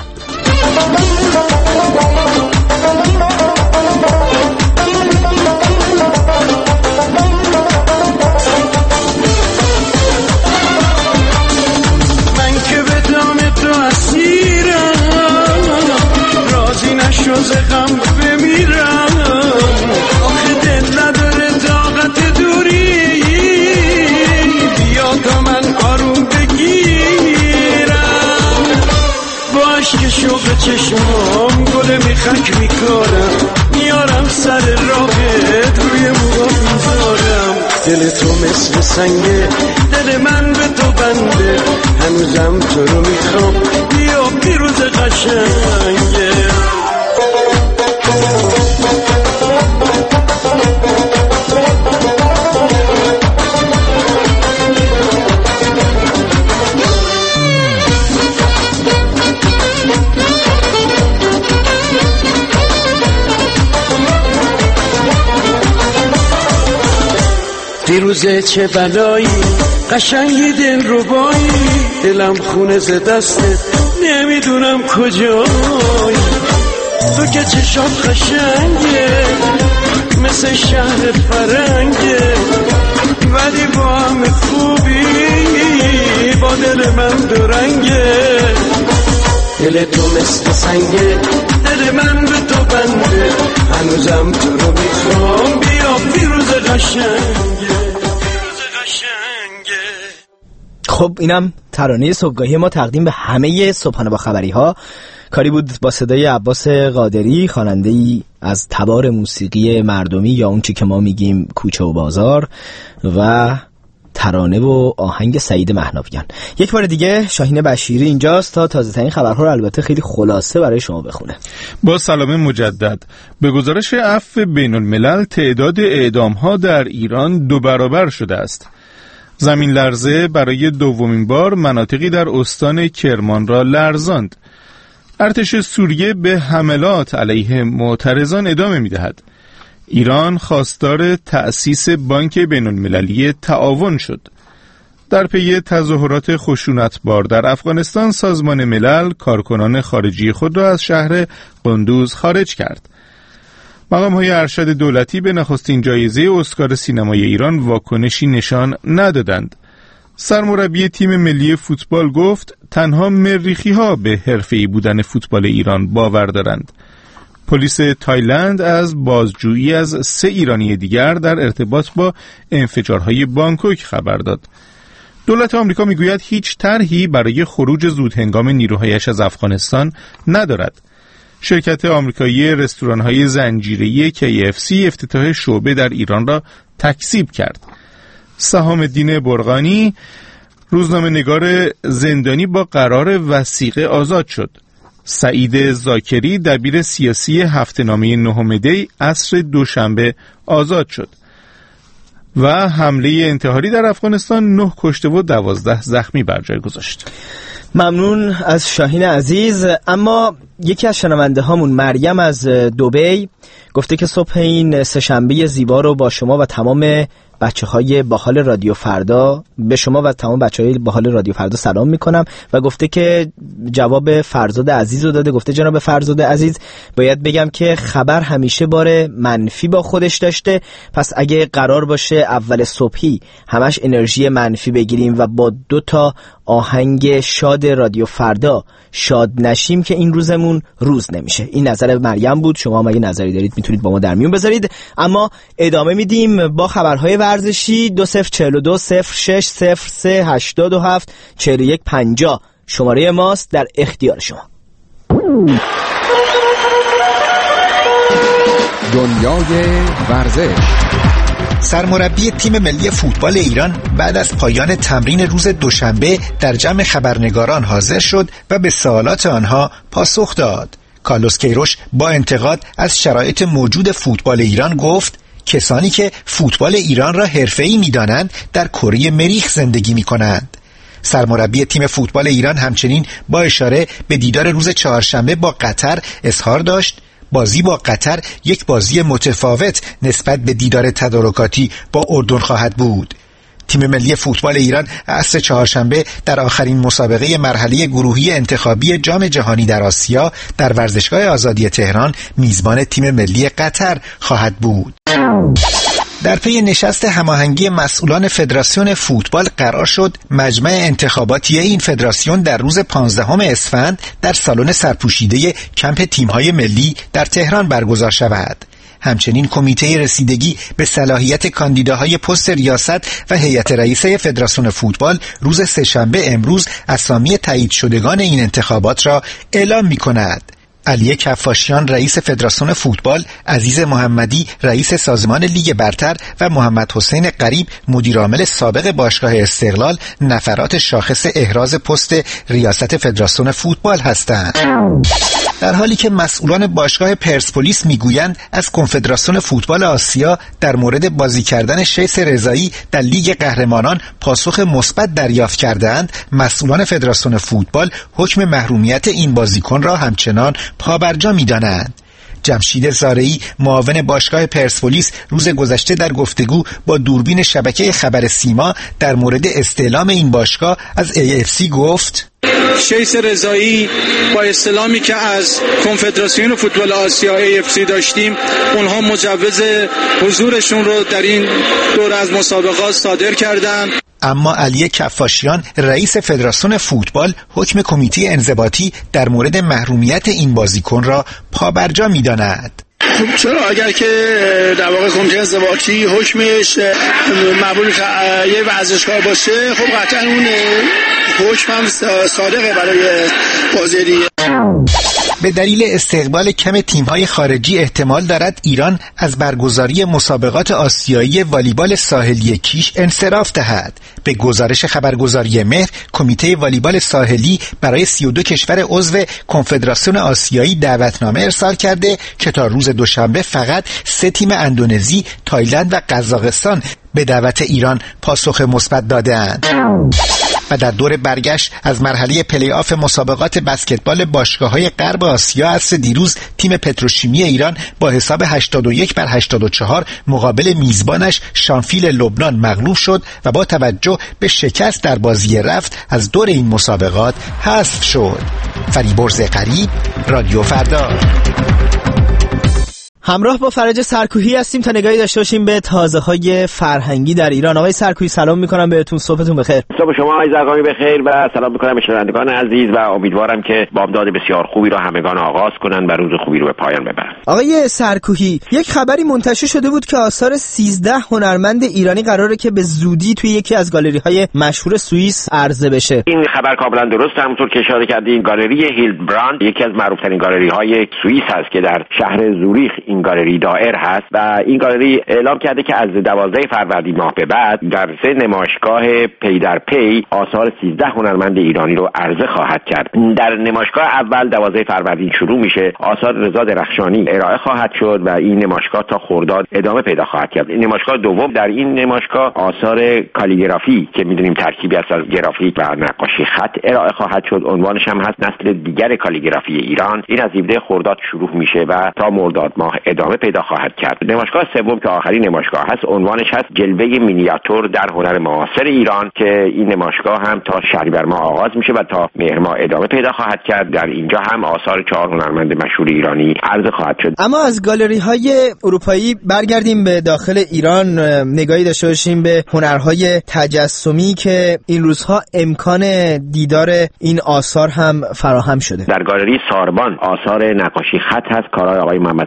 شوز غم بمیرم، آخه دل نداره طاقت دوری، بیا تا من آروم بگیرم. با عشق شوق چشمام گل میخک میکارم، میارم سر راهت روی موها میذارم. دل تو مثل سنگه، دل من به تو بنده، هنوزم تو رو میخوام، بیا پیروز قشنگه. فیروزه چه بلایی، قشنگی دل ربایی، دلم خونه ز دستت، نمیدونم کجایی. تو که چشات قشنگه مثل شهر فرنگه، ولی با همه خوبی با دل من دو رنگه. دل تو مثل سنگه، دل من به تو بنده، هنوزم تو رو میخوام، بیا فیروز قشنگه. خب اینم ترانه صبحگاهی ما، تقدیم به همه صبحانه با خبری ها. کاری بود با صدای عباس قادری، خواننده‌ای از تبار موسیقی مردمی یا اون چی که ما میگیم کوچه و بازار، و ترانه و آهنگ سعید مهناویان. یک بار دیگه شاهین بشیری اینجاست تا تازه ترین خبرها رو البته خیلی خلاصه برای شما بخونه. با سلام مجدد. به گزارش عفو بین الملل تعداد اعدام‌ها در ایران 2 برابر شده است. زمین لرزه برای دومین بار مناطقی در استان کرمان را لرزاند. ارتش سوریه به حملات علیه معترضان ادامه می‌دهد. ایران خواستار تأسیس بانک بین‌المللی تعاون شد. در پی تظاهرات خشونتبار در افغانستان، سازمان ملل کارکنان خارجی خود را از شهر قندوز خارج کرد. مقام‌های ارشد دولتی به نخستین جایزه اسکار سینمای ایران واکنشی نشان ندادند. سرمربی تیم ملی فوتبال گفت تنها مریخی‌ها به حرفه‌ای بودن فوتبال ایران باور دارند. پلیس تایلند از بازجویی از 3 ایرانی دیگر در ارتباط با انفجارهای بانکوک خبر داد. دولت آمریکا میگوید هیچ طرحی برای خروج زودهنگام نیروهایش از افغانستان ندارد. شرکت آمریکایی رستوران‌های زنجیره‌ای KFC افتتاح شعبه در ایران را تکذیب کرد. سهام الدین برقانی، روزنامه‌نگار زندانی، با قرار وثیقه آزاد شد. سعید زاکری، دبیر سیاسی هفته‌نامه نهم دی، عصر دوشنبه آزاد شد. و حمله انتحاری در افغانستان 9 کشته و 12 زخمی بر جای گذاشت. ممنون از شاهین عزیز. اما یکی از شنونده هامون مریم از دبی گفته که صبح این سه‌شنبه زیبا رو با شما و تمام بچه‌های باحال رادیو فردا، به شما و تمام بچه‌های باحال رادیو فردا سلام میکنم، و گفته که جواب فرزاد عزیز رو داده. گفته جناب فرزاد عزیز، باید بگم که خبر همیشه بار منفی با خودش داشته، پس اگه قرار باشه اول صبحی همش انرژی منفی بگیریم و با 2 تا آهنگ شاد رادیو فردا شاد نشیم که این روزمون روز نمیشه. این نظر مریم بود. شما هم اگه نظری دارید میتونید با ما در میون بذارید. اما ادامه میدیم با خبرهای ورزشی. 2042 06 03 87 41 50 شماره ماست، در اختیار شما. دنیای ورزش. سرمربی تیم ملی فوتبال ایران بعد از پایان تمرین روز دوشنبه در جمع خبرنگاران حاضر شد و به سوالات آنها پاسخ داد. کارلوس کیروش با انتقاد از شرایط موجود فوتبال ایران گفت کسانی که فوتبال ایران را حرفه‌ای می‌دانند در کره مریخ زندگی می‌کنند. سرمربی تیم فوتبال ایران همچنین با اشاره به دیدار روز چهارشنبه با قطر اظهار داشت بازی با قطر یک بازی متفاوت نسبت به دیدار تدارکاتی با اردن خواهد بود. تیم ملی فوتبال ایران عصر چهارشنبه در آخرین مسابقه مرحله گروهی انتخابی جام جهانی در آسیا در ورزشگاه آزادی تهران میزبان تیم ملی قطر خواهد بود. در پی نشست هماهنگی مسئولان فدراسیون فوتبال قرار شد مجمع انتخاباتی این فدراسیون در روز 15 اسفند در سالن سرپوشیده کمپ تیم‌های ملی در تهران برگزار شود. همچنین کمیته رسیدگی به صلاحیت کاندیداهای پست ریاست و هیئت رئیسه فدراسیون فوتبال روز سه‌شنبه امروز اسامی تایید شدگان این انتخابات را اعلام می‌کند. علی کفاشیان رئیس فدراسیون فوتبال، عزیز محمدی رئیس سازمان لیگ برتر و محمد حسین قریب مدیر عامل سابق باشگاه استقلال نفرات شاخص احراز پست ریاست فدراسیون فوتبال هستند. در حالی که مسئولان باشگاه پرسپولیس میگویند از کنفدراسیون فوتبال آسیا در مورد بازی کردن شیس رضایی در لیگ قهرمانان پاسخ مثبت دریافت کرده‌اند، مسئولان فدراسیون فوتبال حکم محرومیت این بازیکن را همچنان پابرجا می‌دانند. جمشید زارعی معاون باشگاه پرسپولیس روز گذشته در گفتگو با دوربین شبکه خبر سیما در مورد استعلام این باشگاه از AFC گفت شیس رضایی با استعلامی که از کنفدراسیون فوتبال آسیا AFC داشتیم اونها مجوز حضورشون رو در این دوره از مسابقات صادر کردن. اما علی کفاشیان رئیس فدراسیون فوتبال حکم کمیته انضباطی در مورد محرومیت این بازیکن را پابرجا می‌داند. خب چرا اگر که در واقع کمیته انضباطی حکمش مقبول یه ورزشکار باشه خب قطعا اون حکم هم صادقه برای بازی دیگه. به دلیل استقبال کم تیم‌های خارجی احتمال دارد ایران از برگزاری مسابقات آسیایی والیبال ساحلی کیش انصراف دهد. به گزارش خبرگزاری مهر، کمیته والیبال ساحلی برای 32 کشور عضو کنفدراسیون آسیایی دعوتنامه ارسال کرده که تا روز دوشنبه فقط 3 تیم اندونزی، تایلند و قزاقستان به دعوت ایران پاسخ مثبت داده‌اند. و در دور برگشت از مرحله پلی آف مسابقات بسکتبال باشگاه‌های غرب آسیا عصر دیروز تیم پتروشیمی ایران با حساب 81-84 مقابل میزبانش شانفیل لبنان مغلوب شد و با توجه به شکست در بازی رفت از دور این مسابقات حذف شد. فریبرز قریب، رادیو فردا. همراه با فرج سرکوهی هستیم تا نگاهی داشته باشیم به تازه‌های فرهنگی در ایران. آقای سرکوهی سلام می‌کنم بهتون، صبحتون بخیر. صبح شما آقای زرقامی بخیر و سلام می‌کنم به شنوندگان عزیز و امیدوارم که بامداد بسیار خوبی را همگان آغاز کنن و روز خوبی رو به پایان ببرن. آقای سرکوهی، یک خبری منتشر شده بود که آثار 13 هنرمند ایرانی قراره که به زودی توی یکی از گالری‌های مشهور سوئیس عرضه بشه. این خبر کاملا درسته. همونطور که اشاره کردین گالری هیلدبراند یکی از معروف‌ترین گالری‌های سوئیس هست که در شهر زوریخ این گالری دائر هست و این گالری اعلام کرده که از 12 فروردین ماه به بعد در 3 نمایشگاه پی در پی آثار 13 هنرمند ایرانی رو عرضه خواهد کرد. در نمایشگاه اول 12 فروردین شروع میشه، آثار رضا درخشانی ارائه خواهد شد و این نمایشگاه تا خرداد ادامه پیدا خواهد کرد. این نمایشگاه دوم، در این نمایشگاه آثار کالیگرافی که میدونیم ترکیبی است از گرافیک و نقاشی خط ارائه خواهد شد. عنوانش هم هست نسل دیگر کالیگرافی ایران. این از 17 خرداد شروع میشه و تا مرداد ماه ادامه پیدا خواهد کرد. نمایشگاه سوم که آخرین نمایشگاه هست عنوانش هست جلوه مینیاتور در هنر معاصر ایران که این نمایشگاه هم تا شهریور ماه آغاز میشه و تا مهر ماه ادامه پیدا خواهد کرد. در اینجا هم آثار 4 هنرمند مشهور ایرانی عرضه خواهد شد. اما از گالری‌های اروپایی برگردیم به داخل ایران، نگاهی داشته باشیم به هنرهای تجسمی که این روزها امکان دیدار این آثار هم فراهم شده. در گالری ساربان آثار نقاشی خط هست، کارهای آقای محمد سعیدی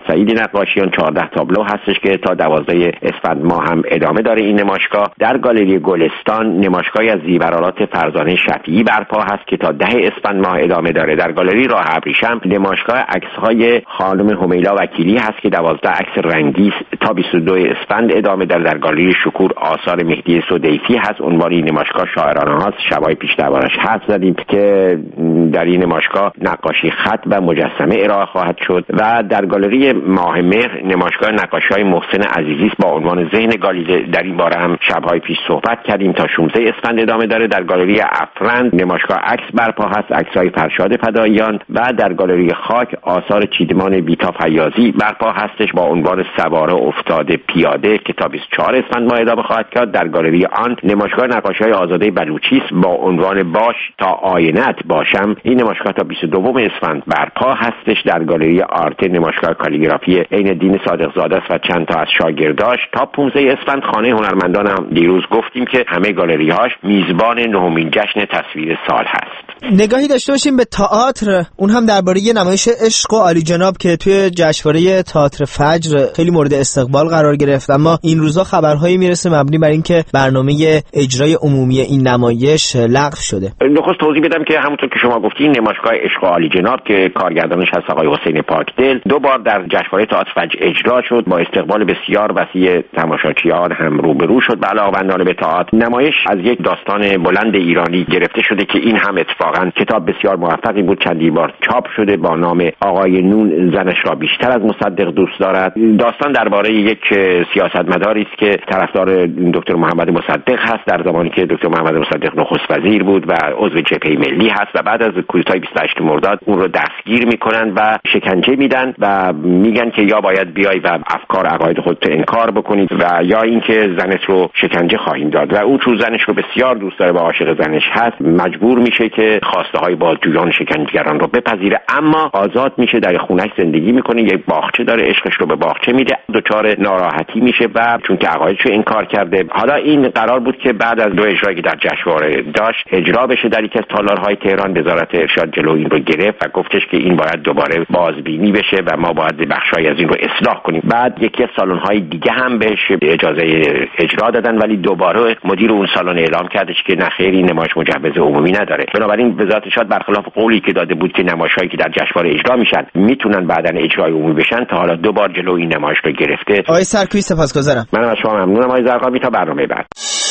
نقاشیان 14 تابلو هستش که تا 12 اسفند ماه هم ادامه داره. این نمایشگاه در گالری گلستان نمایشگاهی از زیورآلات فرزانه شفیعی برپا هست که تا 10 اسفند ماه ادامه داره. در گالری راه ابریشم نمایشگاه عکس‌های خانم همیلا وکیلی هست که 12 عکس رنگی تا 22 اسفند ادامه داره. در گالری شکور آثار مهدی سدیفی هست. عنوان این نمایشگاه شاعرانه هست. شبای پیش دربارش حرف زدیم که در این نمایشگاه نقاشی خط و مجسمه ارائه خواهد شد و در گالری ماه مهر نمایشگاه نقاشی‌های محسن عزیزی با عنوان ذهن گالیله. در این باره هم شب‌های پیش صحبت کردیم. تا 16 اسفند ادامه داره. در گالری افرند نمایشگاه عکس برپا هست، عکس‌های فرشاد فداییان و در گالری خاک آثار چیدمان بیتا فیاضی برپا هستش با عنوان سواره افتاده پیاده که تا 24 اسفند ماه ادامه خواهد کرد. در گالری آن نمایشگاه نقاشی‌های آزاده بلوچی است با عنوان باش تا آینت باشم. این نمایشگاه تا 22 اسفند برپا هستش. در گالری آرت نمایشگاه کالیگرافی عین الدین صادق زاده است و چند تا از شاگرداش. تا 15 اسفند خانه هنرمندان هم دیروز گفتیم که همه گالری‌هاش میزبان 9مین جشن تصویر سال هست. نگاهی داشته باشیم به تئاتر، اون هم درباره یه نمایش عشق و عالی جناب که توی جشنواره تئاتر فجر خیلی مورد استقبال قرار گرفت، اما این روزا خبرهایی میرسه مبنی بر اینکه برنامه اجرای عمومی این نمایش لغو شده. نخست توضیح بدم که همونطور که شما گفتین نمایشگاه عشق و عالی جناب که کارگردانش هست آقای حسین پاکدل 2 بار در جشنواره تئاتر فجر اجرا شد. با استقبال بسیار وسیع تماشاچیان هم روبرو شد. به علاوه‌مندانه به تئاتر نمایش از یک داستان بلند ایرانی گرفته شده که این هم اتفاقا کتاب بسیار موفقی بود، چندی بار چاپ شده با نام آقای نون زنش را بیشتر از مصدق دوست دارد. داستان درباره یک سیاستمداری است که طرفدار دکتر محمد مصدق هست در زمانی که دکتر محمد مصدق نخست وزیر بود و عضو جبهه ملی هست و بعد از کودتای 28 مرداد اون رو دستگیر میکنن و شکنجه میدن و میگن که یا باید بیای و افکار عقاید خودت انکار بکنید و یا اینکه زنت رو شکنجه خواهیم داد. و او چون زنش رو بسیار دوست داره و عاشق زنش هست مجبور میشه که خواسته های بازجویان شکنجهگران رو بپذیره، اما آزاد میشه، در خونه‌اش زندگی میکنه، یک باغچه داره، عشقش رو به باغچه میده، دچار ناراحتی میشه و چون که عقایدش رو انکار کرده. حالا این قرار بود که بعد از 2 اجرایی که در جشنواره داشت اجرا بشه در یکی از تالارهای تهران. وزارت ارشاد جلو این رو گرفت و گفتش که این باید دوباره بازبینی بشه و ما باید بخشای از این رو اصلاح کنیم. بعد یکی از سالن‌های دیگه هم بهش اجازه اجرا دادن ولی دوباره مدیر اون سالن اعلام کردش که نخیر این نمایش مجوز عمومی نداره. بنابراین وزارت ارشاد برخلاف قولی که داده بود که نمایش‌هایی که در جشنواره اجرا میشن میتونن بعداً اجرای عمومی بشن تا حالا 2 بار جلو این نمایش رو گرفته. آقای سرکویی سپاسگزارم. منم از شما ممنونم آقای زرقامی. تا برنامه بعد.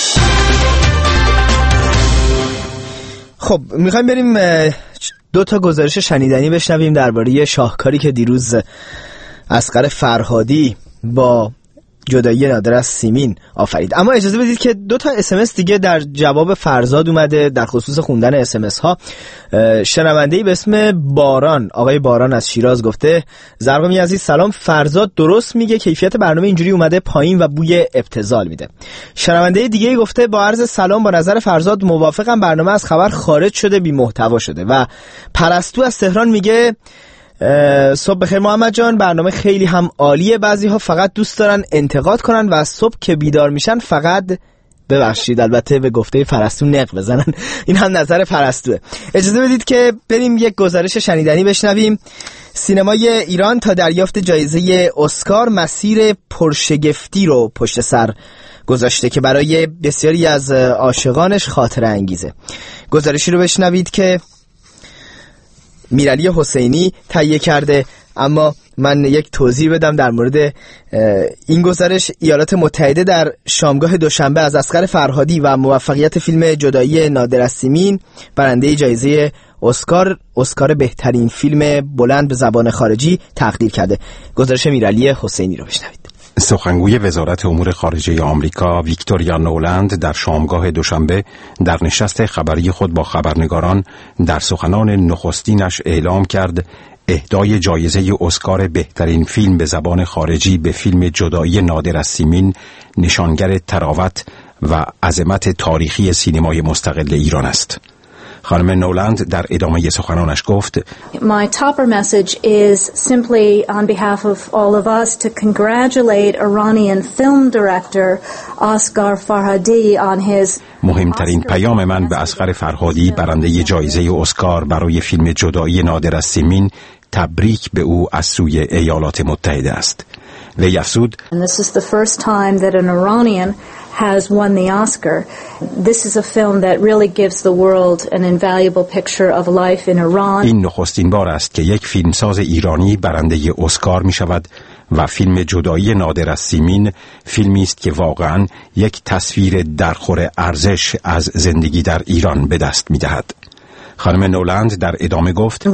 خب میخوایم بریم 2 تا گزارش شنیدنی بشنویم درباره شاهکاری که دیروز اصغر فرهادی با جدایی نادر از سیمین آفرید. اما اجازه بدید که 2 تا SMS دیگه در جواب فرزاد اومده در خصوص خوندن SMS ها. شنونده‌ای به اسم باران، آقای باران از شیراز گفته زرقامی عزیز سلام، فرزاد درست میگه، کیفیت برنامه اینجوری اومده پایین و بوی ابتذال میده. شنونده دیگه گفته با عرض سلام، با نظر فرزاد موافقم، برنامه از خبر خارج شده، بی محتوا شده. و پرستو از تهران میگه صبح بخیر محمد جان، برنامه خیلی هم عالیه، بعضی ها فقط دوست دارن انتقاد کنن و از صبح که بیدار میشن فقط، ببخشید البته به گفته پرستو، نق بزنن. این هم نظر پرستوه. اجازه بدید که بریم یک گزارش شنیدنی بشنویم. سینمای ایران تا دریافت جایزه اسکار مسیر پرشگفتی رو پشت سر گذاشته که برای بسیاری از عاشقانش خاطره انگیزه. گزارشی رو بشنوید که میرعلی حسینی تهیه کرده. اما من یک توضیح بدم در مورد این گزارش. ایالات متحده در شامگاه دوشنبه از اصغر فرهادی و موفقیت فیلم جدایی نادر از سیمین، برنده جایزه اسکار بهترین فیلم بلند به زبان خارجی، تقدیر کرده. گزارش میرعلی حسینی رو بشنوید. سخنگوی وزارت امور خارجه آمریکا ویکتوریا نولند در شامگاه دوشنبه در نشست خبری خود با خبرنگاران در سخنان نخستینش اعلام کرد اهدای جایزه اسکار بهترین فیلم به زبان خارجی به فیلم جدایی نادر از سیمین نشانگر تراوت و عظمت تاریخی سینمای مستقل ایران است. خانم نولند در ادامه سخنانش گفت My topper message is simply on behalf of all of us to congratulate Iranian film director Asghar Farhadi on his مهمترین پیام من به اصغر فرهادی برنده جایزه اسکار برای فیلم جدایی نادر از سیمین تبریک به او از سوی ایالات متحده است. وی افزود: And this is the first time that an Iranian has won the Oscar. This is a film that really gives the world an invaluable picture of life in Iran. این نخستین بار است که یک فیلمساز ایرانی برنده اسکار می شود و فیلم جدایی نادر از سیمین فیلمی است که واقعاً یک تصویر درخور ارزش از زندگی در ایران به دست می دهد. خانم نولند در ادامه گفت: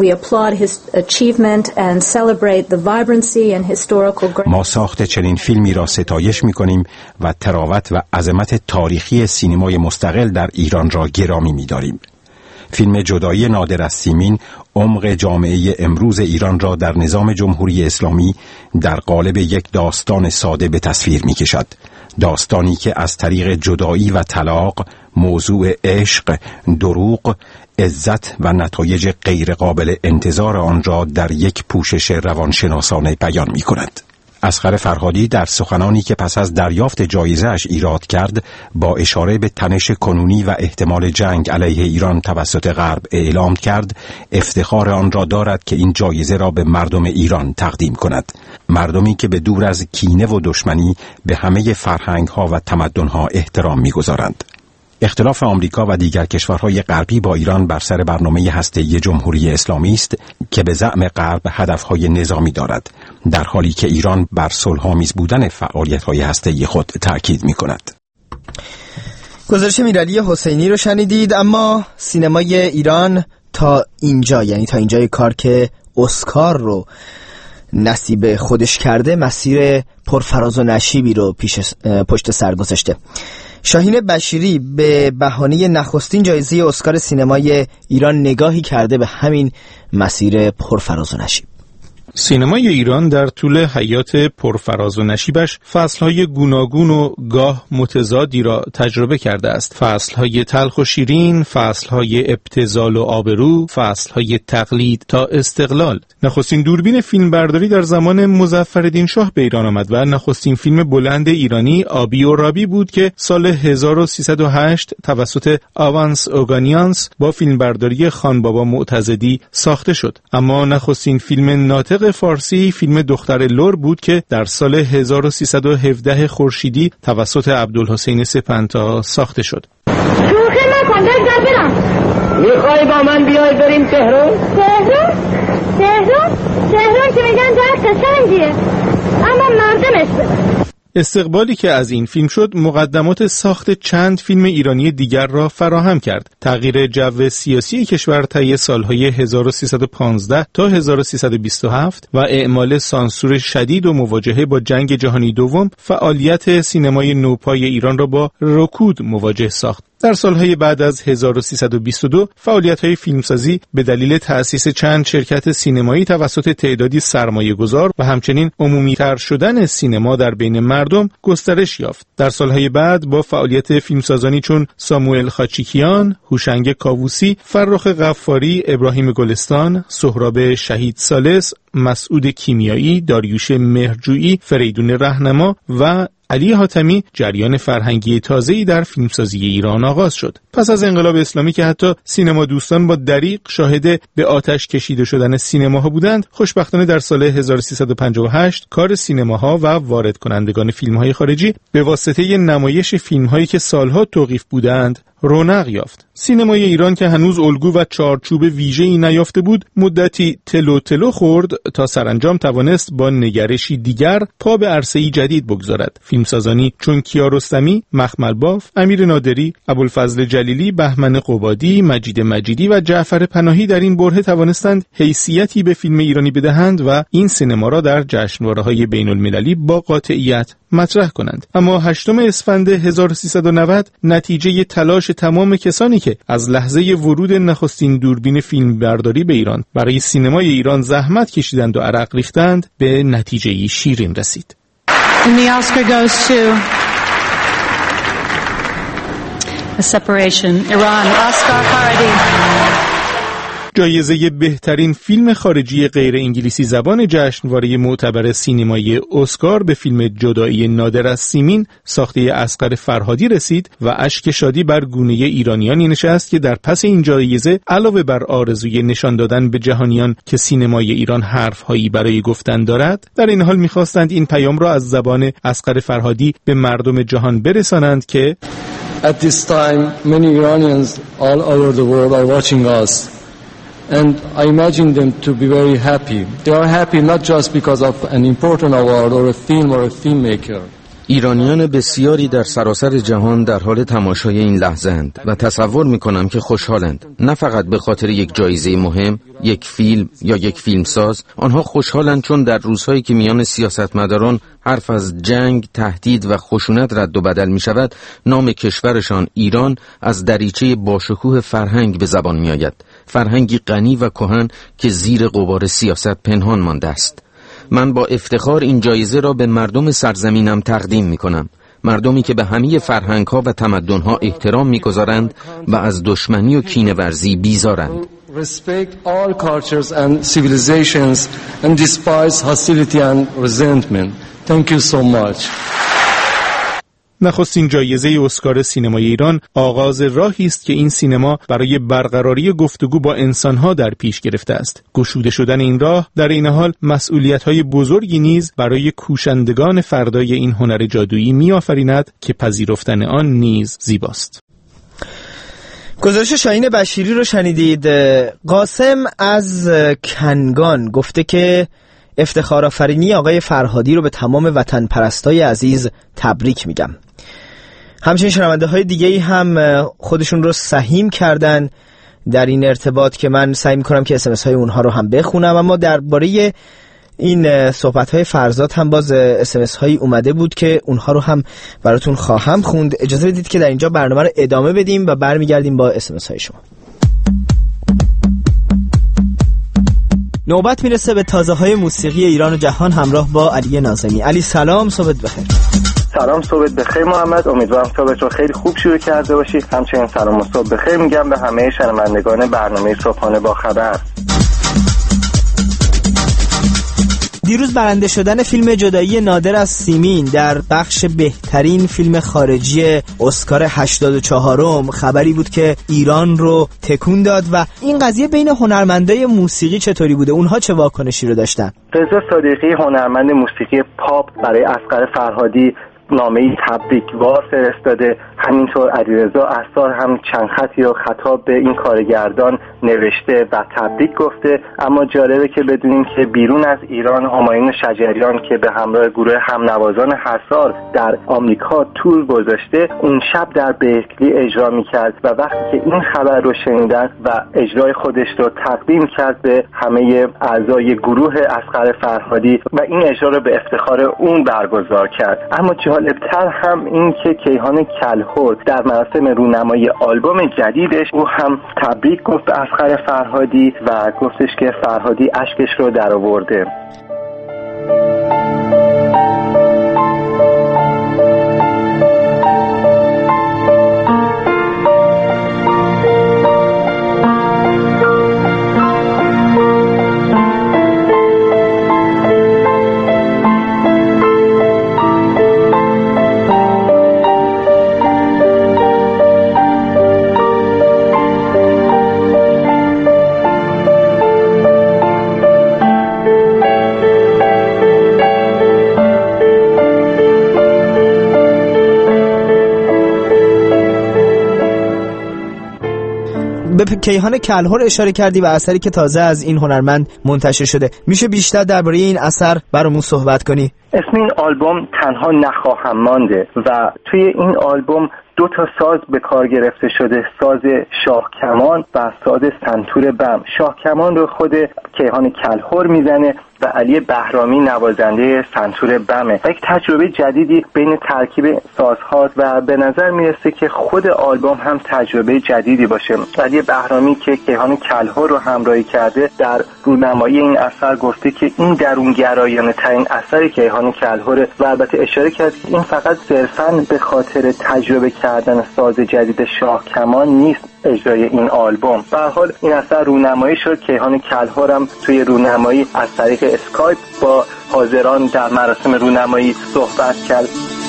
ما ساخت چنین فیلمی را ستایش می‌کنیم و تراوت و عظمت تاریخی سینمای مستقل در ایران را گرامی می‌داریم. فیلم جدایی نادر از سیمین عمق جامعه امروز ایران را در نظام جمهوری اسلامی در قالب یک داستان ساده به تصویر می‌کشد. داستانی که از طریق جدایی و طلاق، موضوع عشق، دروغ، عزت و نتایج غیرقابل انتظار آن را در یک پوشش روانشناسانه بیان می کند. اصغر فرهادی در سخنانی که پس از دریافت جایزه‌اش ایراد کرد، با اشاره به تنش کنونی و احتمال جنگ علیه ایران توسط غرب اعلام کرد افتخار آن را دارد که این جایزه را به مردم ایران تقدیم کند. مردمی که به دور از کینه و دشمنی به همه فرهنگ‌ها و تمدن‌ها احترام می‌گذارند. اختلاف آمریکا و دیگر کشورهای غربی با ایران بر سر برنامه هسته‌ای جمهوری اسلامی است که به زعم غرب هدفهای نظامی دارد، در حالی که ایران بر صلح‌آمیز بودن فعالیت‌های هسته‌ای خود تأکید می‌کند. گزارش امیرعلی حسینی رو شنیدید. اما سینمای ایران تا اینجا، یعنی تا اینجای کار که اسکار رو نصیب خودش کرده، مسیر پرفراز و نشیبی رو پشت سر گذاشته. شاهین بشیری به بهانه نخستین جایزه اسکار سینمای ایران نگاهی کرده به همین مسیر پرفراز و نشیب. سینمای ایران در طول حیات پرفراز و نشیبش فصلهای گوناگون و گاه متضادی را تجربه کرده است. فصلهای تلخ و شیرین، فصلهای ابتذال و آبرو، فصلهای تقلید تا استقلال. نخستین دوربین فیلمبرداری در زمان مظفرالدین شاه به ایران آمد و نخستین فیلم بلند ایرانی آبی و رابی بود که سال 1308 توسط آوانس اوگانیانس با فیلمبرداری خانبابا معتضدی ساخته شد. اما نخستین فیلم ناطق فارسی فیلم دختر لر بود که در سال 1317 خورشیدی توسط عبدالحسین سپنتا ساخته شد. شوخی نکن، برم. میخوای با من بیای بریم تهران؟ تهران که میگن در قشنگیه، اما مردمش بده. استقبالی که از این فیلم شد مقدمات ساخت چند فیلم ایرانی دیگر را فراهم کرد. تغییر جو سیاسی کشور طی سالهای 1315 تا 1327 و اعمال سانسور شدید و مواجهه با جنگ جهانی دوم فعالیت سینمای نوپای ایران را با رکود مواجه ساخت. در سالهای بعد از 1322 فعالیت‌های فیلمسازی به دلیل تأسیس چند شرکت سینمایی توسط تعدادی سرمایه‌گذار و همچنین عمومی‌تر شدن سینما در بین مردم گسترش یافت. در سالهای بعد با فعالیت فیلمسازانی چون ساموئل خاچیکیان، هوشنگ کاووسی، فرخ غفاری، ابراهیم گلستان، سهراب شهید ثالث، مسعود کیمیایی، داریوش مهرجویی، فریدون رهنما و علی حاتمی جریان فرهنگی تازه‌ای در فیلمسازی ایران آغاز شد. پس از انقلاب اسلامی که حتی سینما دوستان با دریغ شاهد به آتش کشیده شدن سینماها بودند، خوشبختانه در سال 1358 کار سینماها و وارد کنندگان فیلم‌های خارجی به واسطه نمایش فیلم‌هایی که سالها توقیف بودند رونق یافت. سینمای ایران که هنوز الگو و چارچوب ویژه‌ای نیافته بود، مدتی تلو خورد تا سرانجام توانست با نگرشی دیگر پا به عرصه‌ای جدید بگذارد. فیلمسازانی چون کیارستمی، مخمل باف، امیر نادری، ابوالفضل جلیلی، بهمن قبادی، مجید مجیدی و جعفر پناهی در این برهه توانستند حیثیتی به فیلم ایرانی بدهند و این سینما را در جشنواره‌های بین‌المللی با قاطعیت مطرح کنند. اما 8 اسفند 1390 نتیجه تلاش تمام کسانی که از لحظه ورود نخستین دوربین فیلمبرداری به ایران برای سینمای ایران زحمت کشیدند و عرق ریختند به نتیجه‌ای شیرین رسید. And the Oscar goes to A Separation, Iran, Asghar Farhadi. جایزه بهترین فیلم خارجی غیر انگلیسی زبان جشنواره معتبر سینمایی اسکار به فیلم جدایی نادر از سیمین ساخته اصغر فرهادی رسید و اشک شادی بر گونه ایرانیانی نشست که در پس این جایزه علاوه بر آرزوی نشان دادن به جهانیان که سینمای ایران حرف‌هایی برای گفتن دارد، در این حال می‌خواستند این پیام را از زبان اصغر فرهادی به مردم جهان برسانند که At this time many Iranians all over the world are watching us. And I imagine them to be very happy. They are happy not just because of an important award or a film or a filmmaker. ایرانیان بسیاری در سراسر جهان در حال تماشای این لحظه اند و تصور میکنم که خوشحالند، نه فقط به خاطر یک جایزه مهم، یک فیلم یا یک فیلمساز. آنها خوشحالند چون در روزهایی که میان سیاستمداران حرف از جنگ، تهدید و خشونت رد و بدل می شود، نام کشورشان ایران از دریچه باشکوه فرهنگ به زبان می آید. فرهنگی غنی و کهن که زیر غبار سیاست پنهان مانده است. من با افتخار این جایزه را به مردم سرزمینم تقدیم می کنم. مردمی که به همه فرهنگ‌ها و تمدن‌ها احترام می‌گذارند و از دشمنی و کینه‌ورزی بیزارند. Respect all cultures and civilizations and despise hostility and resentment. Thank you so much. نخستین جایزه اسکار سینمای ایران آغاز راهی است که این سینما برای برقراری گفتگو با انسانها در پیش گرفته است. گشوده شدن این راه در این حال مسئولیت‌های بزرگی نیز برای کوشندگان فردای این هنر جادویی می‌آفریند که پذیرفتن آن نیز زیباست. گزارش شاهین بشیری رو شنیدید. قاسم از کنگان گفته که افتخارآفرینی آقای فرهادی رو به تمام وطن پرستای عزیز تبریک میگم. همچنین شنونده های دیگه‌ای هم خودشون رو سهیم کردن در این ارتباط که من سعی میکنم که اسمس های اونها رو هم بخونم، اما درباره این صحبت های فرزاد هم باز اسمس هایی اومده بود که اونها رو هم براتون خواهم خوند. اجازه بدید که در اینجا برنامه رو ادامه بدیم و برمیگردیم با اسمس های شما. نوبت میرسه به تازه های موسیقی ایران و جهان همراه با علی ناظمی. علی سلام، صبحت بخیر. سلام، صبحت بخیر محمد. امیدوارم صبحت رو خیلی خوب شروع کرده باشید. همچنین سلام و صبح بخیر میگم به همه شنوندگان برنامه صبحانه با خبر. دیروز برنده شدن فیلم جدایی نادر از سیمین در بخش بهترین فیلم خارجی اسکار 84م خبری بود که ایران رو تکون داد و این قضیه بین هنرمندای موسیقی چطوری بوده؟ اونها چه واکنشی رو داشتن؟ رضا صادقی هنرمند موسیقی پاپ برای اصغر فرهادی نامه‌ای تبریک‌وار فرستاده. همینطور علیرضا اثار هم چند خطی و خطاب به این کارگردان نوشته و تبریک گفته. اما جالبه که بدونیم که بیرون از ایران همایون شجریان که به همراه گروه همنوازان حصار در آمریکا تور گذاشته، اون شب در برکلی اجرا می‌کرد و وقتی که این خبر رو شنیدن و اجرای خودش رو تقدیم کرد به همه اعضای گروه اصغر فرهادی و این اجرا رو به افتخار اون برگزار کرد. اما جالبتر هم این که کیهان کلهر در مراسم رونمایی آلبوم جدیدش او هم تبریک گفت به اصغر فرهادی و گفتش که فرهادی اشکش رو در آورده. به کیهان کلهر اشاره کردی و اثری که تازه از این هنرمند منتشر شده. میشه بیشتر درباره این اثر برامون صحبت کنی؟ اسم این آلبوم تنها نخواهم مانده و توی این آلبوم 2 ساز به کار گرفته شده، ساز شاهکمان و ساز سنتور بم. شاهکمان رو خود کیهان کلهر میزنه و علی بهرامی نوازنده سنتور بمه و یک تجربه جدیدی بین ترکیب سازهاست و به نظر میرسه که خود آلبوم هم تجربه جدیدی باشه. علی بهرامی که کیهان کلهر رو همراهی کرده در رونمایی این اثر گفته که این درونگرایانه ترین اثر کیهان کلهر و البته اشاره کرد که این فقط صرفاً به خاطر تجربه کردن ساز جدید شاهکمان نیست، اجرای این آلبوم. به هر حال این اثر رونمایی شد. کیهان کلهر هم توی رونمایی از طریق اسکایپ با حاضران در مراسم رونمایی صحبت کرد.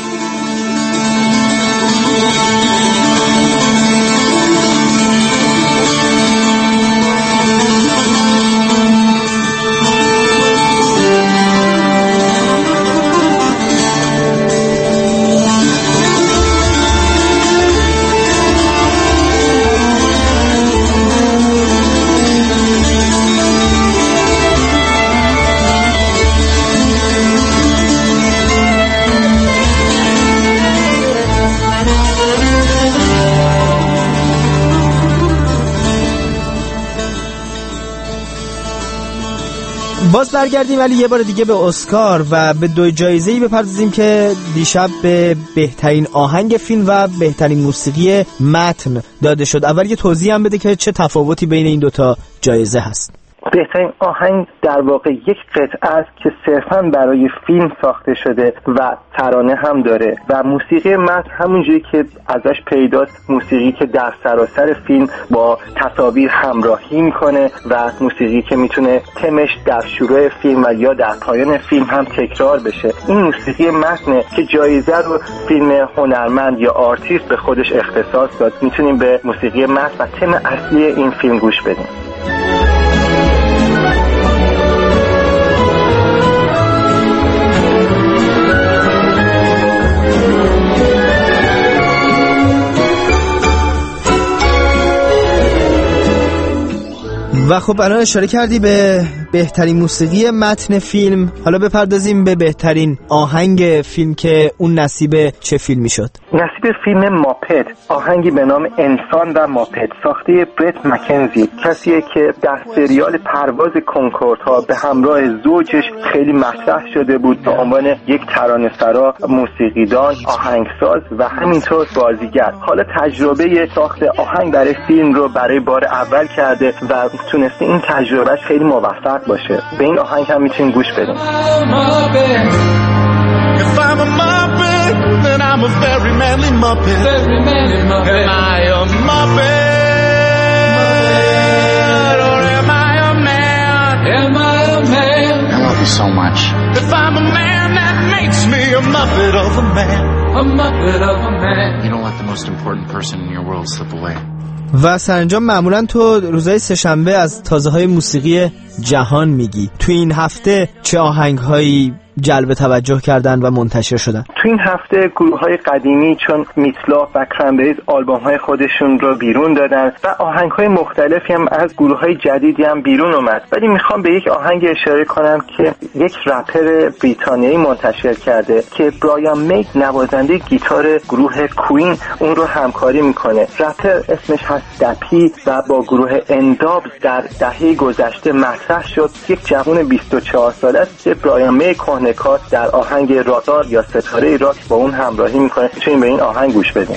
باز برگردیم ولی یه بار دیگه به اسکار و به 2 جایزه‌ای بپردازیم که دیشب به بهترین آهنگ فیلم و بهترین موسیقی متن داده شد. اول یه توضیح هم بده که چه تفاوتی بین این 2 جایزه هست. بهترین آهنگ در واقع یک قطعه است که صرفاً برای فیلم ساخته شده و ترانه هم داره و موسیقی متن همونجوری که ازش پیداست موسیقی که در سراسر فیلم با تصاویر همراهی میکنه و موسیقی که میتونه تمش در شروع فیلم و یا در پایان فیلم هم تکرار بشه. این موسیقی متنه که جایزه رو فیلم هنرمند یا آرتیست به خودش اختصاص داد. میتونیم به موسیقی متن و تم اصلی این فیلم گوش بدیم. و خب الان اشاره کردی به بهترین موسیقی متن فیلم، حالا بپردازیم به بهترین آهنگ فیلم که اون نصیب چه فیلمی شد؟ نصیب فیلم ماپت، آهنگی به نام انسان و ماپت ساخته برت مکنزی، کسیه که در سریال پرواز کنکوردها به همراه زوجش خیلی مطرح شده بود به عنوان یک ترانه‌سرا، موسیقیدان، آهنگساز و همینطور بازیگر. حالا تجربه ساخت آهنگ برای فیلم رو برای بار اول کرده و تونسته این تجربهش خیلی موفق باشه. به این آهنگ هم میتونیم گوش بدیم. If I'm a Muppet, then I'm a very manly Muppet. Very manly Muppet. Am I a Muppet? Or am I a man? Am I a man? I love you so much. If I'm a man, that makes me a Muppet of a man. A Muppet of a man. You don't let the most important person in your world slip away. و سرانجام معمولا تو روزهای سه‌شنبه از تازه‌های موسیقی جهان میگی. تو این هفته چه آهنگ‌هایی جلب توجه کردن و منتشر شدن؟ تو این هفته گروه‌های قدیمی چون میتلاف و کرنبریز آلبوم‌های خودشون رو بیرون دادن و آهنگ‌های مختلفی هم از گروه‌های جدیدی هم بیرون اومد. ولی میخوام به یک آهنگ اشاره کنم که یک رپر بریتانیایی منتشر کرده که برایان می نوازنده گیتار گروه کوین اون رو همکاری میکنه. رپر اسمش هست دپی و با گروه اندابز در دهه گذشته مطرح شد. یک جوان 24 ساله است که برایان می نکات در آهنگ رادار یا ستاره راک با اون همراهی میکنه. میتونیم به این آهنگ گوش بدیم.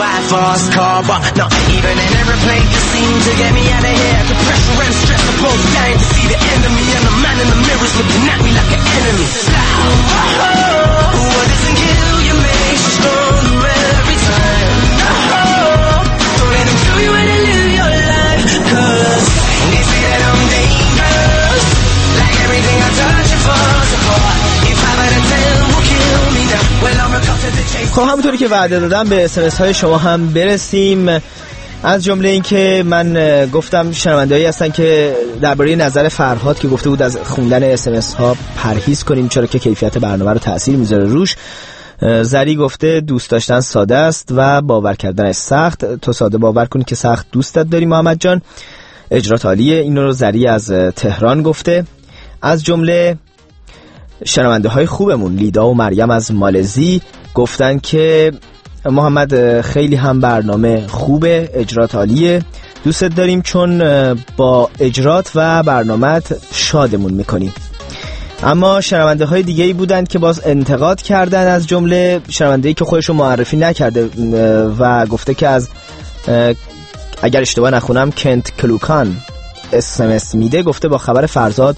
خب همونطوری که وعده دادم به SMS های شما هم برسیم. از جمله این که من گفتم شنوندهایی هستن که درباره نظر فرهاد که گفته بود از خوندن SMS ها پرهیز کنیم چرا که کیفیت برنامه رو تأثیر میذاره روش. زری گفته دوست داشتن ساده است و باور کردنش سخت. تو ساده باور کنی که سخت دوستت داری محمد جان. اجرات عالیه. اینو رو زری از تهران گفته. از جمله شنونده های خوبمون لیدا و مریم از مالزی گفتن که محمد خیلی هم برنامه خوبه، اجرات عالیه، دوستت داریم چون با اجرات و برنامه‌ت شادمون میکنیم. اما شنونده های دیگه ای بودن که باز انتقاد کردن، از جمله شنونده‌ای که خودشو معرفی نکرده و گفته که از اگر اشتباه نخونم کنت کلوکان SMS میده، گفته با خبر فرزاد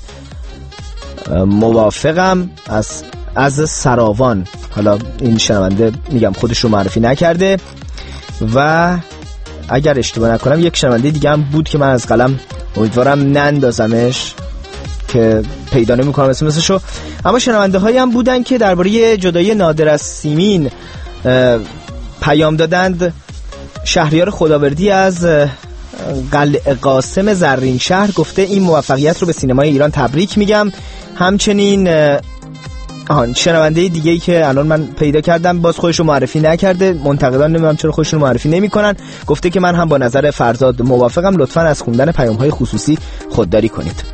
موافقم از سراوان. حالا این شنونده میگم خودش رو معرفی نکرده. و اگر اشتباه نکنم یک شنونده دیگه هم بود که من از قلم امیدوارم نندازمش که پیدا نمی‌کنم اسمشو، اما شنونده هایی هم بودن که درباره جدایی نادر از سیمین پیام دادند. شهریار خداوردی از قلعه قاسم زرین شهر گفته این موفقیت رو به سینمای ایران تبریک میگم. همچنین شنونده دیگه‌ای که الان من پیدا کردم باز خودش رو معرفی نکرده، منتقدان نمیدونم چرا خودشون رو معرفی نمی‌کنن، گفته که من هم با نظر فرزاد موافقم، لطفاً از خوندن پیام‌های خصوصی خودداری کنید.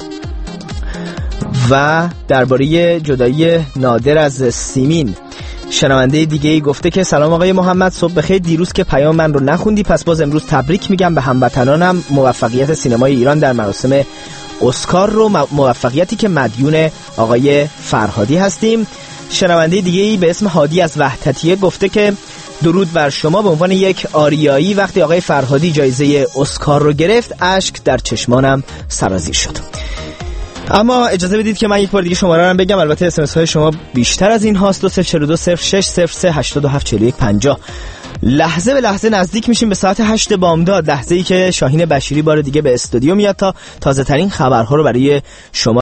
و درباره جدایی نادر از سیمین شنونده دیگه‌ای گفته که سلام آقای محمد، صبح بخیر. دیروز که پیام من رو نخوندی، پس باز امروز تبریک میگم به هموطنانم موفقیت سینمای ایران در مراسم اسکار رو، موفقیتی که مدیون آقای فرهادی هستیم. شنونده دیگه‌ای به اسم هادی از وحدتیه گفته که درود بر شما، به عنوان یک آریایی وقتی آقای فرهادی جایزه اسکار رو گرفت اشک در چشمانم سرازیر شد. اما اجازه بدید که من یک بار دیگه شماره رو بگم، البته اسمس های شما بیشتر از این هاست: 20420603827150. لحظه به لحظه نزدیک میشیم به ساعت 8 بامداد، لحظه‌ای که شاهین بشیری بار دیگه به استودیو میاد تا تازه ترین خبرها رو برای شما